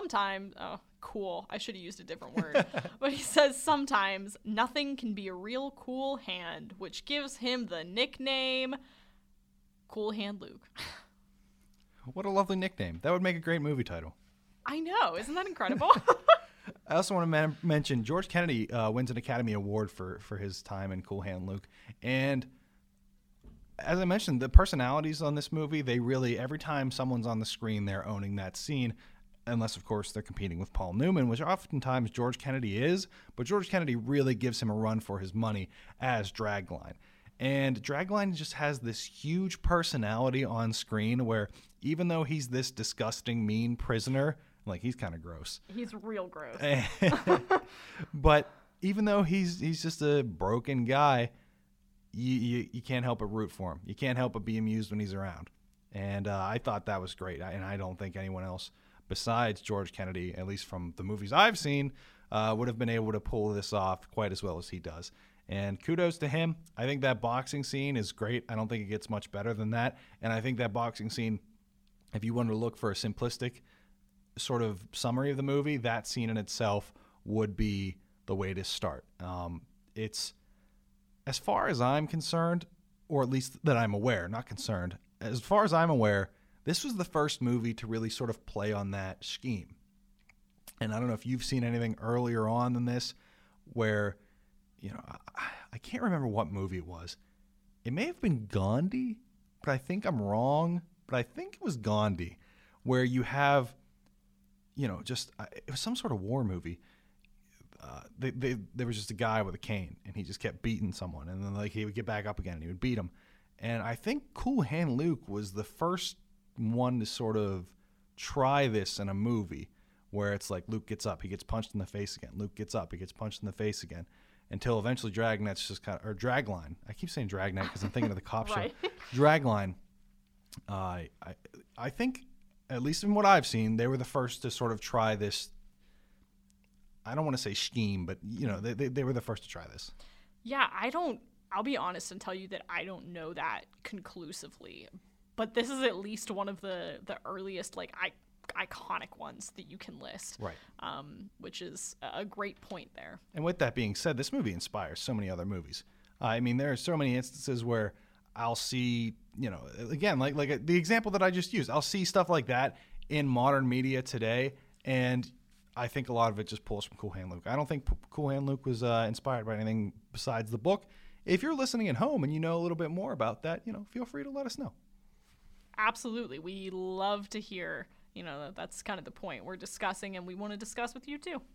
cool, I should have used a different word, but he says sometimes nothing can be a real cool hand, which gives him the nickname Cool Hand Luke. What a lovely nickname. That would make a great movie title. I know, isn't that incredible? I also want to mention George Kennedy wins an Academy Award for his time in Cool Hand Luke. And as I mentioned, the personalities on this movie, they really, every time someone's on the screen, they're owning that scene. Unless, of course, they're competing with Paul Newman, which oftentimes George Kennedy is. But George Kennedy really gives him a run for his money as Dragline. And Dragline just has this huge personality on screen where even though he's this disgusting, mean prisoner, like, he's kind of gross. He's real gross. But even though he's just a broken guy, you can't help but root for him. You can't help but be amused when he's around. And I thought that was great. And I don't think anyone else besides George Kennedy, at least from the movies I've seen, would have been able to pull this off quite as well as he does. And kudos to him. I think that boxing scene is great. I don't think it gets much better than that. And I think that boxing scene, if you wanted to look for a simplistic sort of summary of the movie, that scene in itself would be the way to start. It's, as far as I'm concerned, or at least that I'm aware, not concerned, as far as I'm aware, this was the first movie to really sort of play on that scheme. And I don't know if you've seen anything earlier on than this where, I can't remember what movie it was. It may have been Gandhi, but I think I'm wrong. But I think it was Gandhi, where you have, it was some sort of war movie. There was just a guy with a cane, and he just kept beating someone, and then he would get back up again, and he would beat him. And I think Cool Hand Luke was the first one to sort of try this in a movie, where it's like Luke gets up, he gets punched in the face again. Luke gets up, he gets punched in the face again. until eventually Dragnet's just kind of, or Dragline. I keep saying Dragnet because I'm thinking of the cop Right. show. Dragline. I think, at least in what I've seen, they were the first to sort of try this. I don't want to say scheme, but they were the first to try this. Yeah, I'll be honest and tell you that I don't know that conclusively. But this is at least one of the earliest, like, iconic ones that you can list. Right. Which is a great point there. And with that being said, this movie inspires so many other movies. I mean, there are so many instances where I'll see, again, like the example that I just used, I'll see stuff like that in modern media today, and I think a lot of it just pulls from Cool Hand Luke. I don't think Cool Hand Luke was inspired by anything besides the book. If you're listening at home and you know a little bit more about that, feel free to let us know. Absolutely. We love to hear, that's kind of the point we're discussing, and we want to discuss with you too.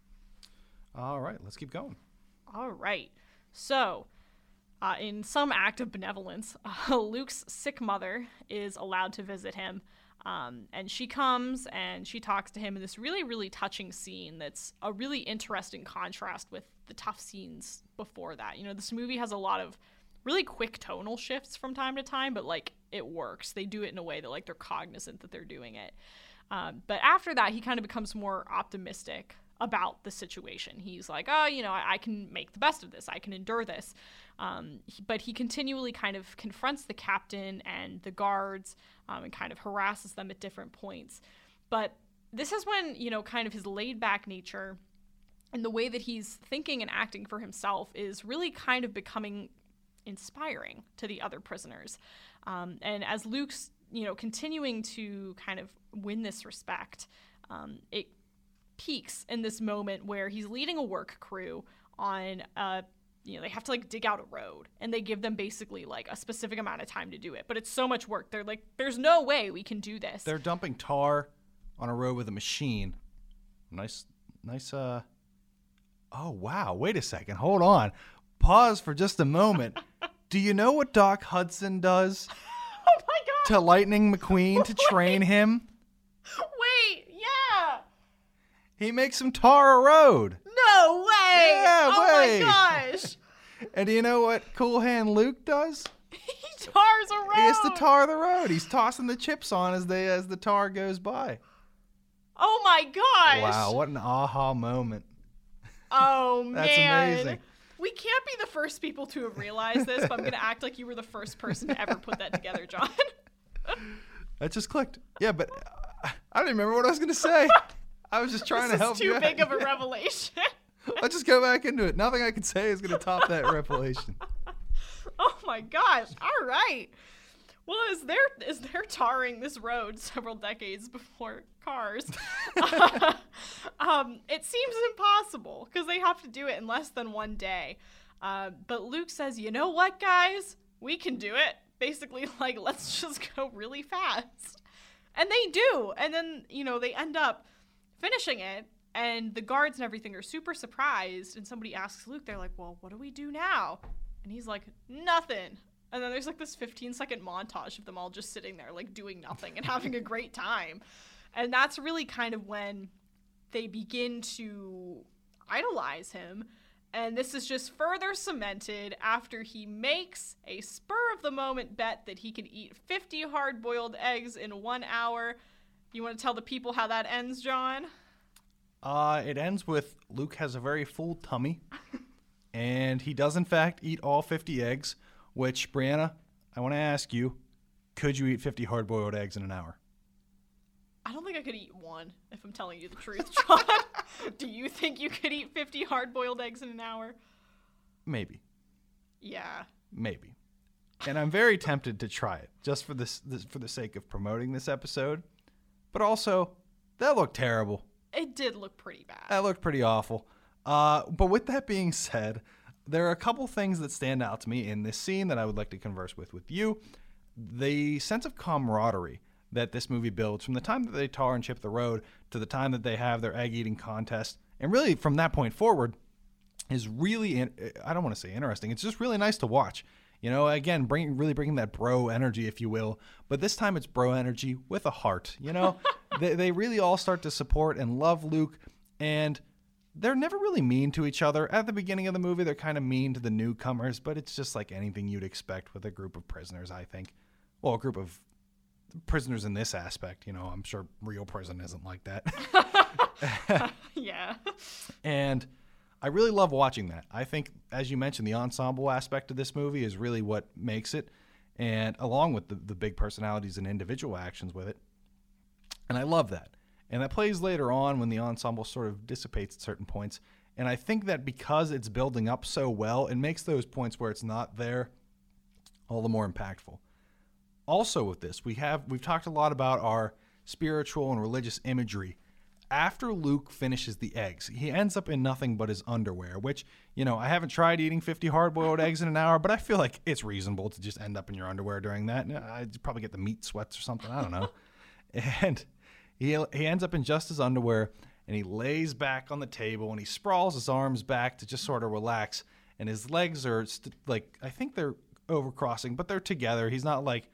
All right, let's keep going. All right. So, in some act of benevolence, Luke's sick mother is allowed to visit him. And she comes and she talks to him in this really, really touching scene that's a really interesting contrast with the tough scenes before that. This movie has a lot of really quick tonal shifts from time to time, but, like, it works. They do it in a way that, like, they're cognizant that they're doing it. But after that, he kind of becomes more optimistic about the situation. He's like, I can make the best of this. I can endure this. But he continually kind of confronts the captain and the guards and kind of harasses them at different points. But this is when, kind of his laid-back nature and the way that he's thinking and acting for himself is really kind of becoming inspiring to the other prisoners. And as Luke's, continuing to kind of win this respect, it peaks in this moment where he's leading a work crew on they have to, like, dig out a road, and they give them basically, like, a specific amount of time to do it. But it's so much work. They're like, there's no way we can do this. They're dumping tar on a road with a machine. Nice. Oh, wow. Wait a second. Hold on. Pause for just a moment. Do you know what Doc Hudson does Oh, my God. to Lightning McQueen to train him? Wait, yeah. He makes him tar a road. No way. Yeah, oh, wait. my gosh. And do you know what Cool Hand Luke does? He tars a road. He has to tar the road. He's tossing the chips on as the tar goes by. Oh, my gosh. Wow, what an aha moment. Oh, man. That's amazing. We can't be the first people to have realized this, but I'm going to act like you were the first person to ever put that together, John. That just clicked. Yeah, but I don't even remember what I was going to say. I was just trying to help you out. This is too big of a revelation. Let's just go back into it. Nothing I can say is going to top that revelation. Oh my gosh. All right. Well, as they're tarring this road several decades before cars, it seems impossible because they have to do it in less than one day. But Luke says, you know what, guys? We can do it. Basically, like, let's just go really fast. And they do. And then, they end up finishing it. And the guards and everything are super surprised. And somebody asks Luke, they're like, well, what do we do now? And he's like, nothing. And then there's, like, this 15-second montage of them all just sitting there, like, doing nothing and having a great time. And that's really kind of when they begin to idolize him. And this is just further cemented after he makes a spur-of-the-moment bet that he can eat 50 hard-boiled eggs in 1 hour. You want to tell the people how that ends, John? It ends with Luke has a very full tummy, and he does, in fact, eat all 50 eggs, which, Brianna, I want to ask you, could you eat 50 hard-boiled eggs in an hour? I don't think I could eat one, if I'm telling you the truth, John. Do you think you could eat 50 hard-boiled eggs in an hour? Maybe. Yeah. Maybe. And I'm very tempted to try it, just for for the sake of promoting this episode. But also, that looked terrible. It did look pretty bad. That looked pretty awful. But with that being said, there are a couple things that stand out to me in this scene that I would like to converse with you. The sense of camaraderie that this movie builds from the time that they tar and chip the road to the time that they have their egg eating contest, and really from that point forward, is really, I don't want to say interesting, it's just really nice to watch. Again, bringing that bro energy, if you will, but this time it's bro energy with a heart. They really all start to support and love Luke, and they're never really mean to each other. At the beginning of the movie, they're kind of mean to the newcomers, but it's just like anything you'd expect with a group of prisoners, I think. Well, a group of prisoners in this aspect, I'm sure real prison isn't like that. Yeah. And I really love watching that. I think, as you mentioned, the ensemble aspect of this movie is really what makes it, and along with the big personalities and individual actions with it. And I love that. And that plays later on when the ensemble sort of dissipates at certain points. And I think that because it's building up so well, it makes those points where it's not there all the more impactful. Also with this, we've talked a lot about our spiritual and religious imagery. After Luke finishes the eggs, he ends up in nothing but his underwear, which, I haven't tried eating 50 hard-boiled eggs in an hour, but I feel like it's reasonable to just end up in your underwear during that. I'd probably get the meat sweats or something. I don't know. And he ends up in just his underwear, and he lays back on the table, and he sprawls his arms back to just sort of relax, and his legs are, I think they're overcrossing, but they're together. He's not like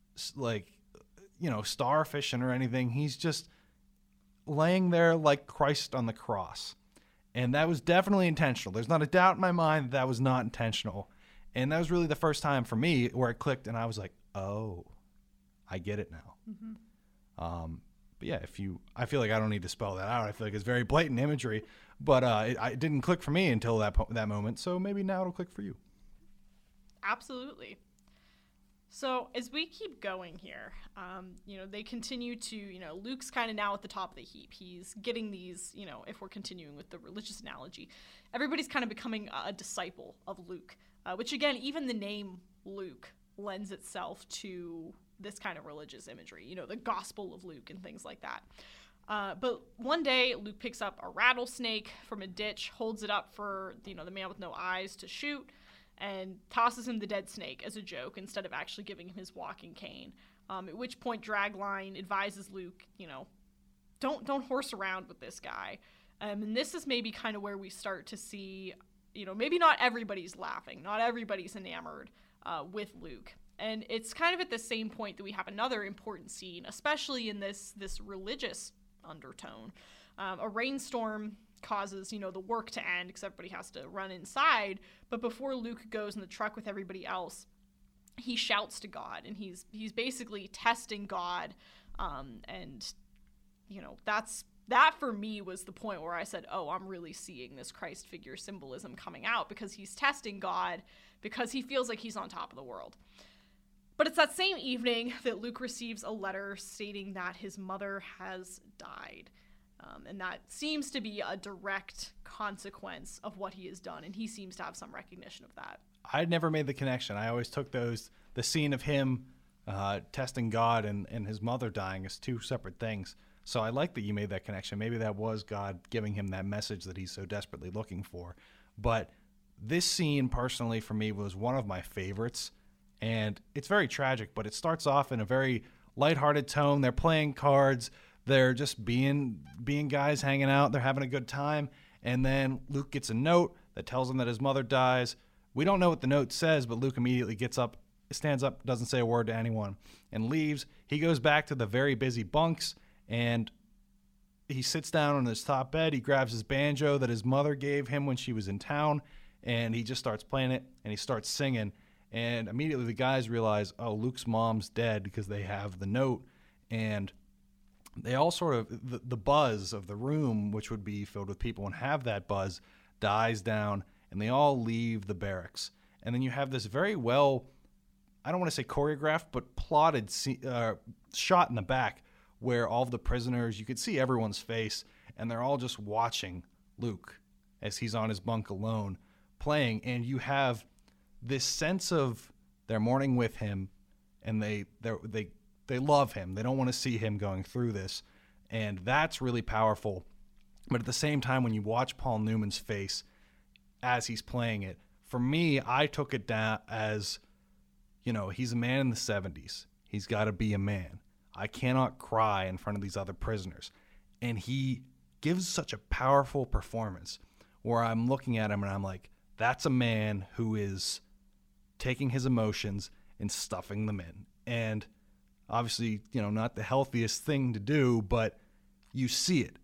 starfishing or anything. He's just laying there like Christ on the cross. And that was definitely intentional. There's not a doubt in my mind that was not intentional. And that was really the first time for me where it clicked, and I was like, oh, I get it now. Mm-hmm. But yeah, I feel like I don't need to spell that out. I feel like it's very blatant imagery, but it didn't click for me until that moment. So maybe now it'll click for you. Absolutely. So as we keep going here, they continue to, Luke's kind of now at the top of the heap. He's getting these, if we're continuing with the religious analogy, everybody's kind of becoming a disciple of Luke, which again, even the name Luke lends itself to this kind of religious imagery, the Gospel of Luke and things like that. But one day, Luke picks up a rattlesnake from a ditch, holds it up for, the man with no eyes to shoot, and tosses him the dead snake as a joke instead of actually giving him his walking cane. At which point, Dragline advises Luke, don't horse around with this guy. And this is maybe kind of where we start to see, maybe not everybody's laughing, not everybody's enamored with Luke. And it's kind of at the same point that we have another important scene, especially in this religious undertone. A rainstorm causes, the work to end because everybody has to run inside. But before Luke goes in the truck with everybody else, he shouts to God, and he's basically testing God. That for me was the point where I said, oh, I'm really seeing this Christ figure symbolism coming out, because he's testing God because he feels like he's on top of the world. But it's that same evening that Luke receives a letter stating that his mother has died. And that seems to be a direct consequence of what he has done, and he seems to have some recognition of that. I'd never made the connection. I always took the scene of him testing God and his mother dying as two separate things. So I like that you made that connection. Maybe that was God giving him that message that he's so desperately looking for. But this scene, personally, for me, was one of my favorites. And it's very tragic, but it starts off in a very lighthearted tone. They're playing cards. They're just being guys hanging out. They're having a good time. And then Luke gets a note that tells him that his mother dies. We don't know what the note says, but Luke immediately gets up, stands up, doesn't say a word to anyone, and leaves. He goes back to the very busy bunks, and he sits down on his top bed. He grabs his banjo that his mother gave him when she was in town, and he just starts playing it, and he starts singing. And immediately the guys realize, oh, Luke's mom's dead, because they have the note. And they all sort of, the buzz of the room, which would be filled with people and have that buzz, dies down, and they all leave the barracks. And then you have this very well, I don't want to say choreographed, but plotted shot in the back where all of the prisoners, you could see everyone's face, and they're all just watching Luke as he's on his bunk alone playing. And you have this sense of they're mourning with him, and they love him. They don't want to see him going through this, and that's really powerful. But at the same time, when you watch Paul Newman's face as he's playing it, for me, I took it down as, he's a man in the 70s. He's got to be a man. I cannot cry in front of these other prisoners. And he gives such a powerful performance where I'm looking at him and I'm like, that's a man who is taking his emotions and stuffing them in. And obviously, not the healthiest thing to do, but you see it.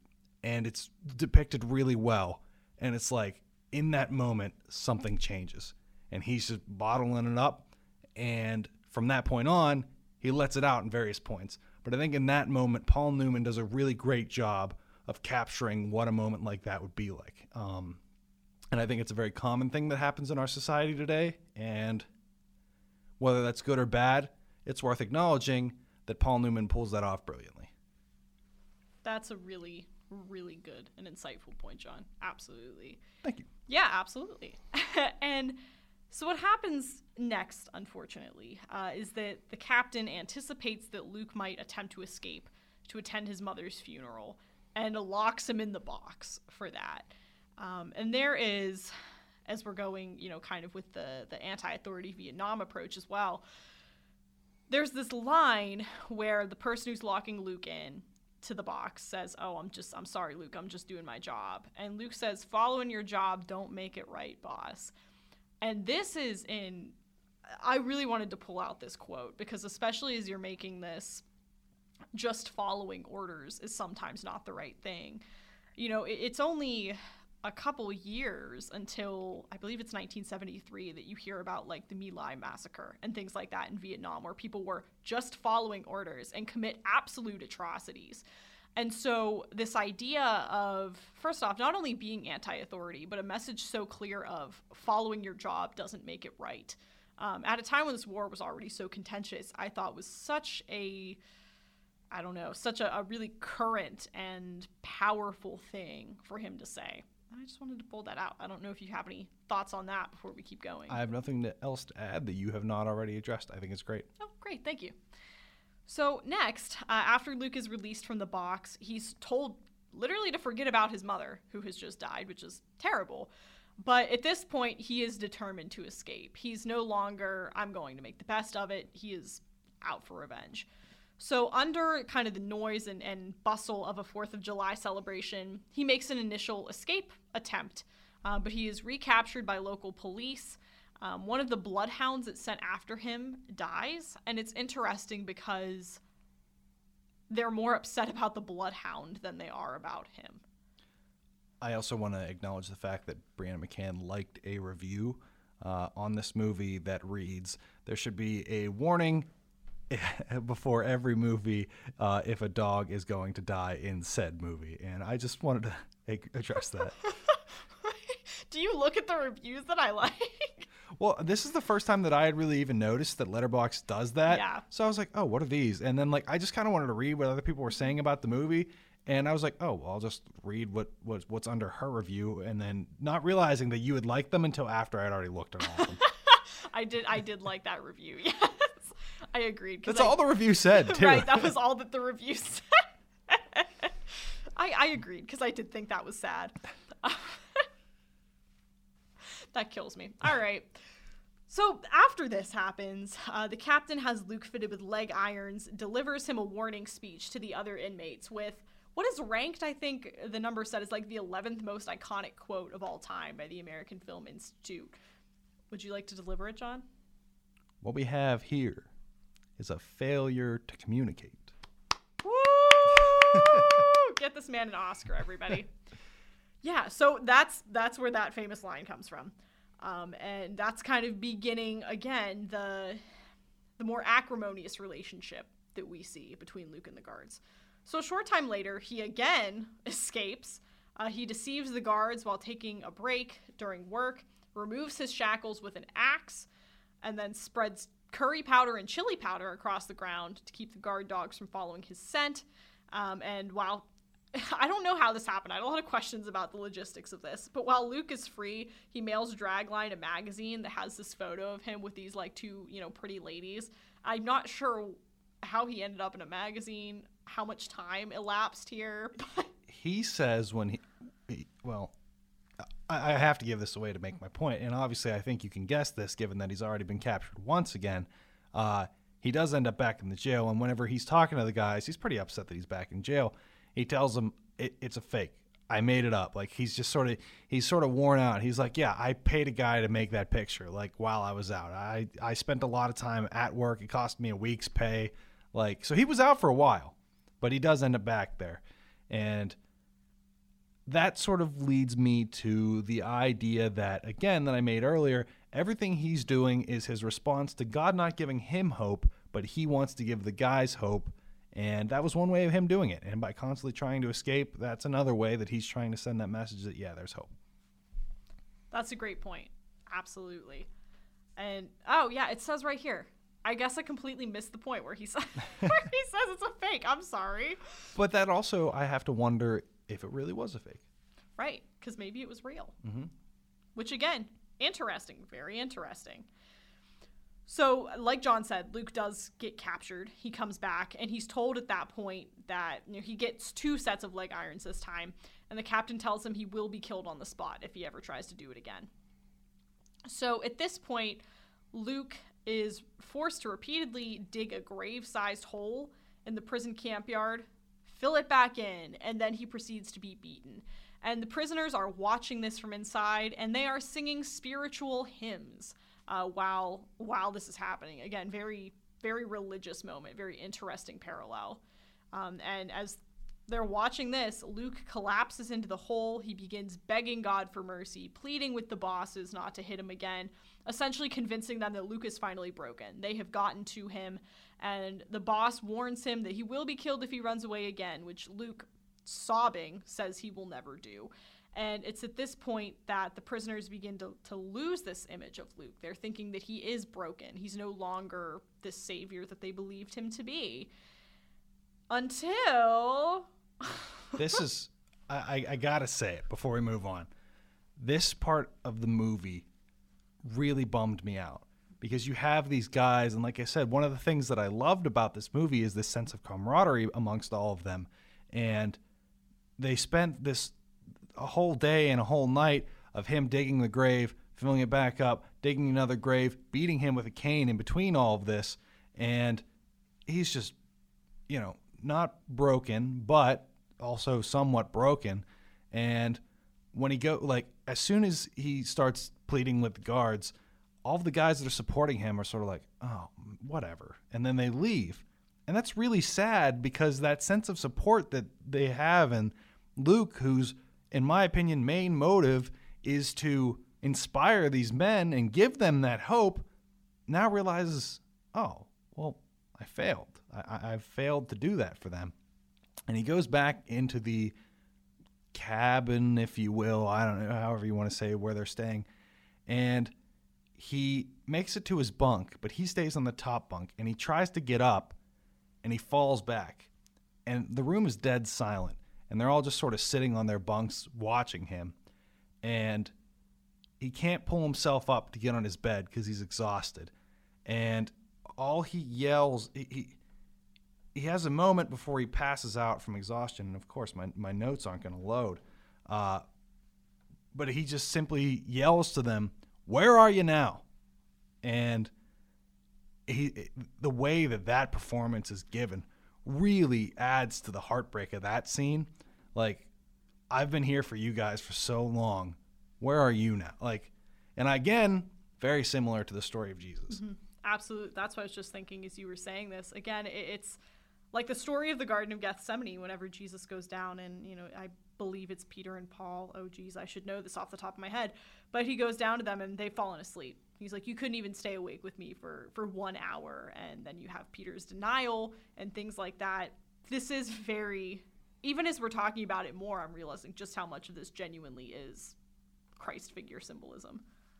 and it's depicted really well. And it's like, in that moment, something changes. And he's just bottling it up. And from that point on, he lets it out in various points. But I think in that moment, Paul Newman does a really great job of capturing what a moment like that would be like. And I think it's a very common thing that happens in our society today. And whether that's good or bad, it's worth acknowledging that Paul Newman pulls that off brilliantly. That's a really, really good and insightful point, John. Absolutely. Thank you. Yeah, absolutely. And so what happens next, unfortunately, is that the captain anticipates that Luke might attempt to escape to attend his mother's funeral and locks him in the box for that. And there is, as we're going, kind of with the anti-authority Vietnam approach as well, there's this line where the person who's locking Luke in to the box says, "Oh, I'm sorry, Luke, I'm just doing my job." And Luke says, "Following your job, don't make it right, boss." And this is I really wanted to pull out this quote because especially as you're making this, just following orders is sometimes not the right thing. It's only a couple years until I believe it's 1973 that you hear about like the My Lai massacre and things like that in Vietnam, where people were just following orders and commit absolute atrocities. And so this idea of, first off, not only being anti-authority, but a message so clear of following your job doesn't make it right. At a time when this war was already so contentious, I thought was such a really current and powerful thing for him to say. I just wanted to pull that out. I don't know if you have any thoughts on that before we keep going. I have nothing else to add that you have not already addressed. I think it's great. Oh, great. Thank you. So next, after Luke is released from the box, he's told literally to forget about his mother, who has just died, which is terrible. But at this point, he is determined to escape. He's no longer, I'm going to make the best of it. He is out for revenge. So under kind of the noise and bustle of a 4th of July celebration, he makes an initial escape attempt, but he is recaptured by local police. One of the bloodhounds that's sent after him dies, and it's interesting because they're more upset about the bloodhound than they are about him. I also want to acknowledge the fact that Brianna McCann liked a review on this movie that reads, "There should be a warning before every movie if a dog is going to die in said movie." And I just wanted to address that. Do you look at the reviews that I like? Well, this is the first time that I had really even noticed that Letterboxd does that. Yeah. So I was like, oh, what are these? And then I just kind of wanted to read what other people were saying about the movie. And I was like, oh, well, I'll just read what's under her review, and then not realizing that you would like them until after I had already looked at all of them. I did like that review. Yes, I agreed. That's all the review said, too. Right, that was all that the review said. I agreed because I did think that was sad. That kills me. All right. So after this happens, the captain has Luke fitted with leg irons, delivers him a warning speech to the other inmates with what is ranked, I think the number said, is like the 11th most iconic quote of all time by the American Film Institute. Would you like to deliver it, John? What we have here is a failure to communicate. Woo! Get this man an Oscar, everybody. Yeah, so that's where that famous line comes from. And that's kind of beginning, again, the more acrimonious relationship that we see between Luke and the guards. So a short time later, he again escapes. He deceives the guards while taking a break during work, removes his shackles with an axe, and then spreads curry powder and chili powder across the ground to keep the guard dogs from following his scent. And while I don't know how this happened. I had a lot of questions about the logistics of this. But while Luke is free, he mails Dragline a magazine that has this photo of him with these two, pretty ladies. I'm not sure how he ended up in a magazine, how much time elapsed here. But he says I have to give this away to make my point. And obviously I think you can guess this given that he's already been captured once again. He does end up back in the jail. And whenever he's talking to the guys, he's pretty upset that he's back in jail. He tells them it's a fake. I made it up. He's sort of worn out. He's like, yeah, I paid a guy to make that picture. While I was out, I spent a lot of time at work. It cost me a week's pay. So he was out for a while, but he does end up back there. And that sort of leads me to the idea that, again, that I made earlier, everything he's doing is his response to God not giving him hope, but he wants to give the guys hope. And that was one way of him doing it. And by constantly trying to escape, that's another way that he's trying to send that message that, yeah, there's hope. That's a great point. Absolutely. And, oh, yeah, it says right here. I guess I completely missed the point where he says it's a fake. I'm sorry. But that also, I have to wonder if it really was a fake. Right, because maybe it was real. Mm-hmm. Which, again, interesting. Very interesting. So, like John said, Luke does get captured. He comes back, and he's told at that point that he gets 2 sets of leg irons this time, and the captain tells him he will be killed on the spot if he ever tries to do it again. So, at this point, Luke is forced to repeatedly dig a grave-sized hole in the prison camp yard, fill it back in, and then he proceeds to be beaten. And the prisoners are watching this from inside, and they are singing spiritual hymns while this is happening. Again, very, very religious moment, very interesting parallel. And as they're watching this, Luke collapses into the hole. He begins begging God for mercy, pleading with the bosses not to hit him again, essentially convincing them that Luke is finally broken. They have gotten to him, and the boss warns him that he will be killed if he runs away again, which Luke, sobbing, says he will never do. And it's at this point that the prisoners begin to lose this image of Luke. They're thinking that he is broken. He's no longer this savior that they believed him to be. Until... This is... I gotta say it before we move on. This part of the movie really bummed me out. Because you have these guys, and like I said, one of the things that I loved about this movie is this sense of camaraderie amongst all of them. And they spent a whole day and a whole night of him digging the grave, filling it back up, digging another grave, beating him with a cane in between all of this. And he's just, not broken, but also somewhat broken. And when as soon as he starts pleading with the guards, all of the guys that are supporting him are sort of like, oh, whatever. And then they leave. And that's really sad because that sense of support that they have, and Luke, whose, in my opinion, main motive is to inspire these men and give them that hope, now realizes, oh, well, I failed. I've failed to do that for them. And he goes back into the cabin, if you will, I don't know, however you want to say where they're staying, and he makes it to his bunk, but he stays on the top bunk, and he tries to get up, and he falls back. And the room is dead silent, and they're all just sort of sitting on their bunks watching him. And he can't pull himself up to get on his bed because he's exhausted. And all he yells, he has a moment before he passes out from exhaustion. And, of course, my notes aren't going to load. But he just simply yells to them, "Where are you now?" And the way that performance is given really adds to the heartbreak of that scene. Like, I've been here for you guys for so long. Where are you now? And again, very similar to the story of Jesus. Mm-hmm. Absolutely. That's what I was just thinking as you were saying this. Again, it's like the story of the Garden of Gethsemane whenever Jesus goes down, and, I believe it's Peter and Paul. Oh, geez, I should know this off the top of my head. But he goes down to them, and they've fallen asleep. He's like, you couldn't even stay awake with me for 1 hour. And then you have Peter's denial and things like that. This is very, even as we're talking about it more, I'm realizing just how much of this genuinely is Christ figure symbolism.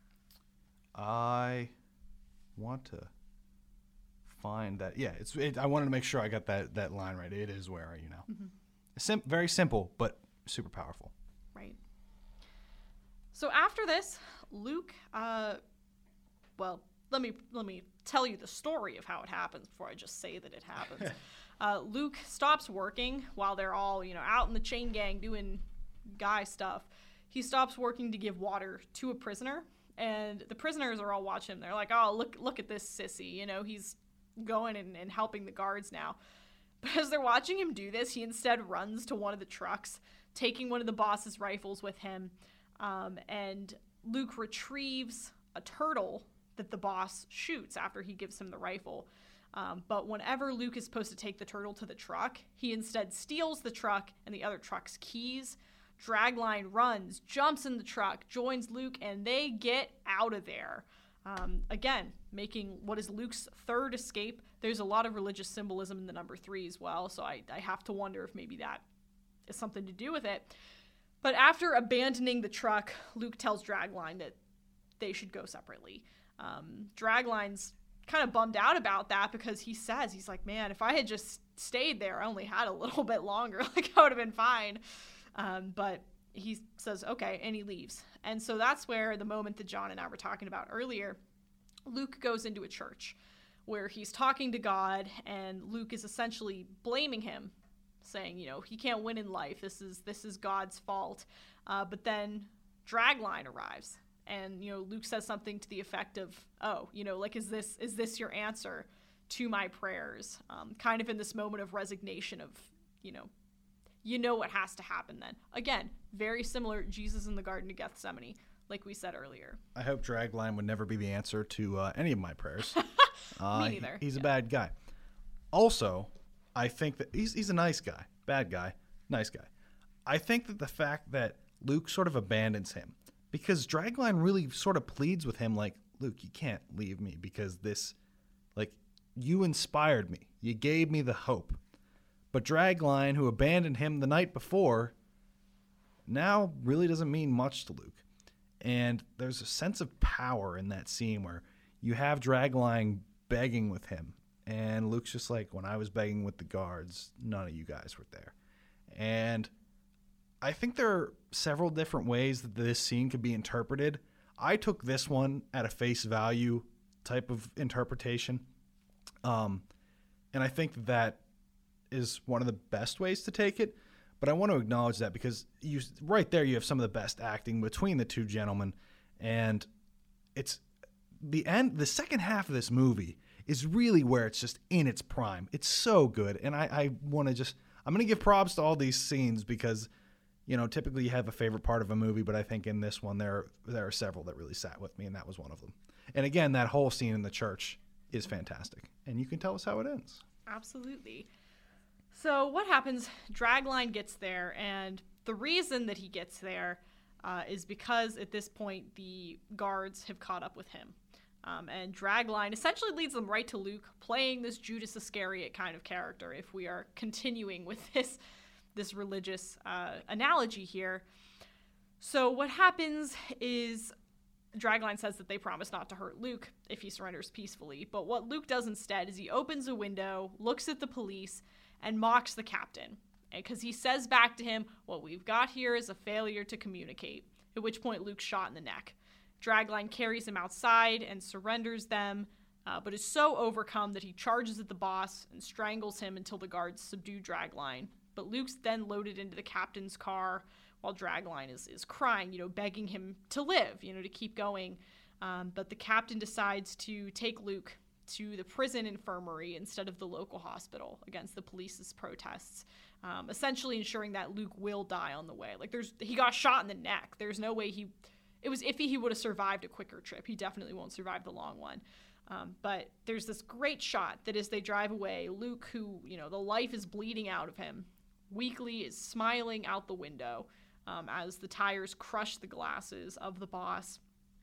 I want to find that. Yeah, I wanted to make sure I got that line right. It is "Where are you now?" Mm-hmm. Very simple, but super powerful. Right. So after this, Luke, well, let me tell you the story of how it happens before I just say that it happens. Luke stops working while they're all, out in the chain gang doing guy stuff. He stops working to give water to a prisoner, and the prisoners are all watching him. They're like, oh, look at this sissy. He's going and helping the guards now. But as they're watching him do this, he instead runs to one of the trucks, taking one of the boss's rifles with him. And Luke retrieves a turtle that the boss shoots after he gives him the rifle. But whenever Luke is supposed to take the turtle to the truck, he instead steals the truck and the other truck's keys, Dragline runs, jumps in the truck, joins Luke, and they get out of there. Again, making what is Luke's third escape. There's a lot of religious symbolism in the number 3 as well, so I have to wonder if maybe that is something to do with it. But after abandoning the truck, Luke tells Dragline that they should go separately. Dragline's kind of bummed out about that because he's like, man, if I had just stayed there, I only had a little bit longer, like I would have been fine. But he says, okay, and he leaves. And so that's where the moment that John and I were talking about earlier, Luke goes into a church where he's talking to God, and Luke is essentially blaming him, saying, he can't win in life. This is God's fault. But then Dragline arrives, and, Luke says something to the effect of, is this your answer to my prayers? Kind of in this moment of resignation of, what has to happen then. Again, very similar Jesus in the Garden of Gethsemane, like we said earlier. I hope Dragline would never be the answer to any of my prayers. Me neither. He's a bad guy. Also, I think that he's a nice guy. Bad guy, nice guy. I think that the fact that Luke sort of abandons him, because Dragline really sort of pleads with him like, Luke, you can't leave me because you inspired me. You gave me the hope. But Dragline, who abandoned him the night before, now really doesn't mean much to Luke. And there's a sense of power in that scene where you have Dragline begging with him. And Luke's just like, when I was begging with the guards, none of you guys were there. And I think there are several different ways that this scene could be interpreted. I took this one at a face value type of interpretation. And I think that is one of the best ways to take it. But I want to acknowledge that because right there you have some of the best acting between the two gentlemen. And it's the second half of this movie is really where it's just in its prime. It's so good. And I'm going to give props to all these scenes because, typically you have a favorite part of a movie, but I think in this one there are several that really sat with me, and that was one of them. And again, that whole scene in the church is fantastic. And you can tell us how it ends. Absolutely. So what happens? Dragline gets there, and the reason that he gets there is because at this point the guards have caught up with him. And Dragline essentially leads them right to Luke, playing this Judas Iscariot kind of character, if we are continuing with this religious analogy here. So what happens is Dragline says that they promise not to hurt Luke if he surrenders peacefully. But what Luke does instead is he opens a window, looks at the police, and mocks the captain. Because he says back to him, what we've got here is a failure to communicate. At which point Luke's shot in the neck. Dragline carries him outside and surrenders them, but is so overcome that he charges at the boss and strangles him until the guards subdue Dragline. But Luke's then loaded into the captain's car while Dragline is crying, begging him to live, to keep going. But the captain decides to take Luke to the prison infirmary instead of the local hospital against the police's protests, essentially ensuring that Luke will die on the way. He got shot in the neck. There's no way it was iffy he would have survived a quicker trip. He definitely won't survive the long one. But there's this great shot that as they drive away, Luke, who, the life is bleeding out of him, weakly is smiling out the window as the tires crush the glasses of the boss.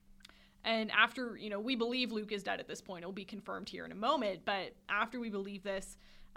And after, we believe Luke is dead at this point. It'll be confirmed here in a moment. But after we believe this,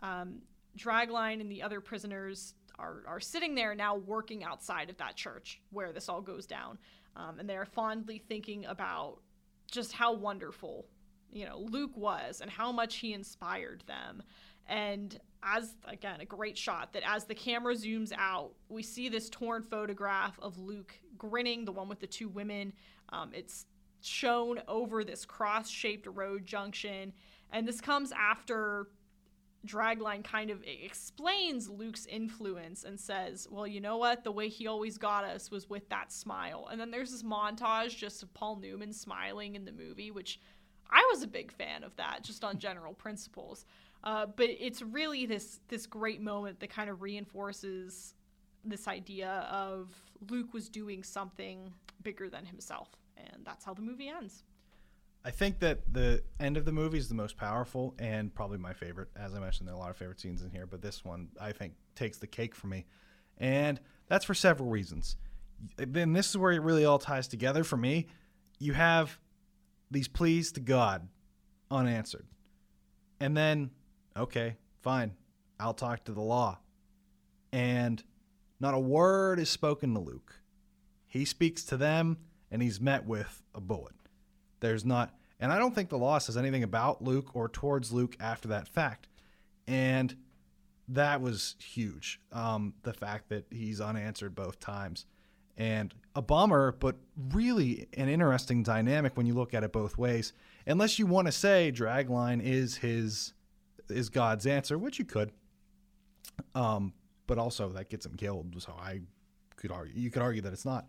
Dragline and the other prisoners are sitting there now working outside of that church where this all goes down. And they're fondly thinking about just how wonderful, Luke was and how much he inspired them. And again, a great shot that as the camera zooms out, we see this torn photograph of Luke grinning, the one with the two women. It's shown over this cross-shaped road junction. And this comes after Dragline kind of explains Luke's influence and says, well, you know what? The way he always got us was with that smile. And then there's this montage just of Paul Newman smiling in the movie, which I was a big fan of that, just on general principles. But it's really this great moment that kind of reinforces this idea of Luke was doing something bigger than himself. And that's how the movie ends. I think that the end of the movie is the most powerful and probably my favorite. As I mentioned, there are a lot of favorite scenes in here, but this one I think takes the cake for me. And That's for several reasons. Then this is where it really all ties together for me. You have these pleas to God unanswered. And then, okay, fine, I'll talk to the law. And not a word is spoken to Luke. He speaks to them, and he's met with a bullet. There's not, and I don't think the law says anything about Luke or towards Luke after that fact. And that was huge, the fact that he's unanswered both times. And a bummer, but really an interesting dynamic when you look at it both ways. Unless you want to say Dragline is God's answer, which you could. But also that gets him killed, so you could argue that it's not.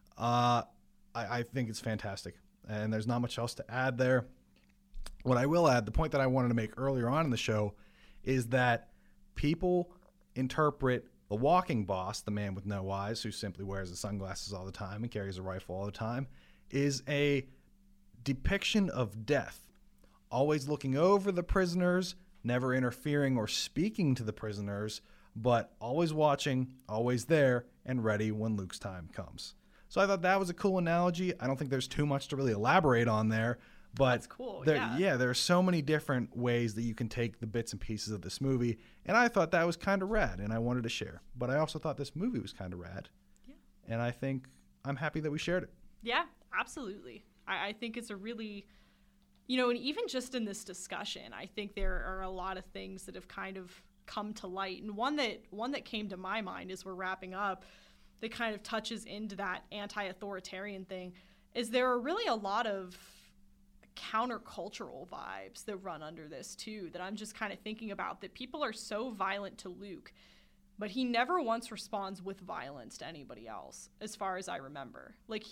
I think it's fantastic, and there's not much else to add there. What I will add, the point that I wanted to make earlier on in the show, is that people interpret the walking boss, the man with no eyes, who simply wears the sunglasses all the time and carries a rifle all the time, is a depiction of death, always looking over the prisoners, never interfering or speaking to the prisoners, but always watching, always there, and ready when Luke's time comes. So I thought that was a cool analogy. I don't think there's too much to really elaborate on there, but that's cool. Yeah, there are so many different ways that you can take the bits and pieces of this movie, and I thought that was kind of rad, and I wanted to share. But I also thought this movie was kind of rad, and I think I'm happy that we shared it. Yeah, absolutely. I think it's a really, and even just in this discussion, I think there are a lot of things that have kind of come to light, and one that came to my mind as we're wrapping up that kind of touches into that anti-authoritarian thing is there are really a lot of countercultural vibes that run under this too, that I'm just kind of thinking about, that people are so violent to Luke, but he never once responds with violence to anybody else, as far as I remember. Like,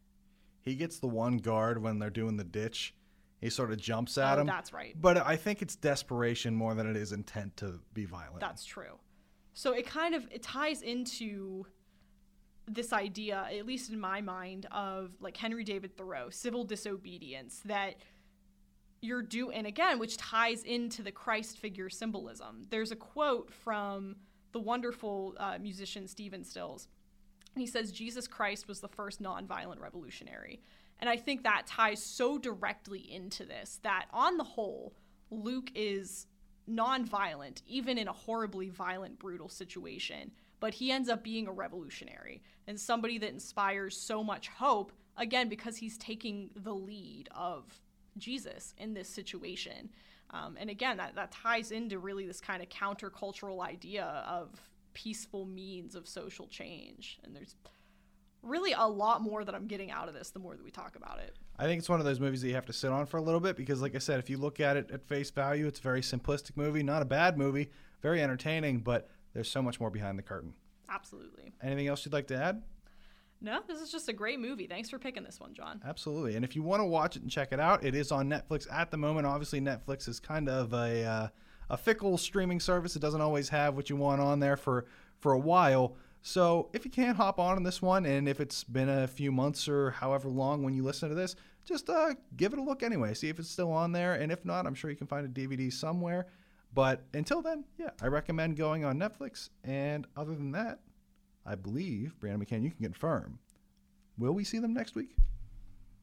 he gets the one guard when they're doing the ditch. He sort of jumps at him. That's right. But I think it's desperation more than it is intent to be violent. That's true. So it ties into this idea, at least in my mind, of like Henry David Thoreau, civil disobedience, that you're due, and again, which ties into the Christ figure symbolism. There's a quote from the wonderful musician Stephen Stills. He says, Jesus Christ was the first nonviolent revolutionary. And I think that ties so directly into this, that on the whole, Luke is nonviolent, even in a horribly violent, brutal situation. But he ends up being a revolutionary and somebody that inspires so much hope, again, because he's taking the lead of Jesus in this situation. And again, that ties into really this kind of countercultural idea of peaceful means of social change. And there's really a lot more that I'm getting out of this the more that we talk about it. I think it's one of those movies that you have to sit on for a little bit because, like I said, if you look at it at face value, it's a very simplistic movie, not a bad movie, very entertaining, but there's so much more behind the curtain. Absolutely. Anything else you'd like to add? No, this is just a great movie. Thanks for picking this one, John. Absolutely. And if you want to watch it and check it out, it is on Netflix at the moment. Obviously, Netflix is kind of a fickle streaming service. It doesn't always have what you want on there for a while. So if you can't hop on this one, and if it's been a few months or however long when you listen to this, just give it a look anyway. See if it's still on there. And if not, I'm sure you can find a DVD somewhere. But until then, yeah, I recommend going on Netflix. And other than that, I believe, Brandon McCann, you can confirm. Will we see them next week?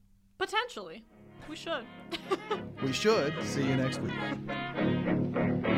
Potentially. We should. We should. See you next week.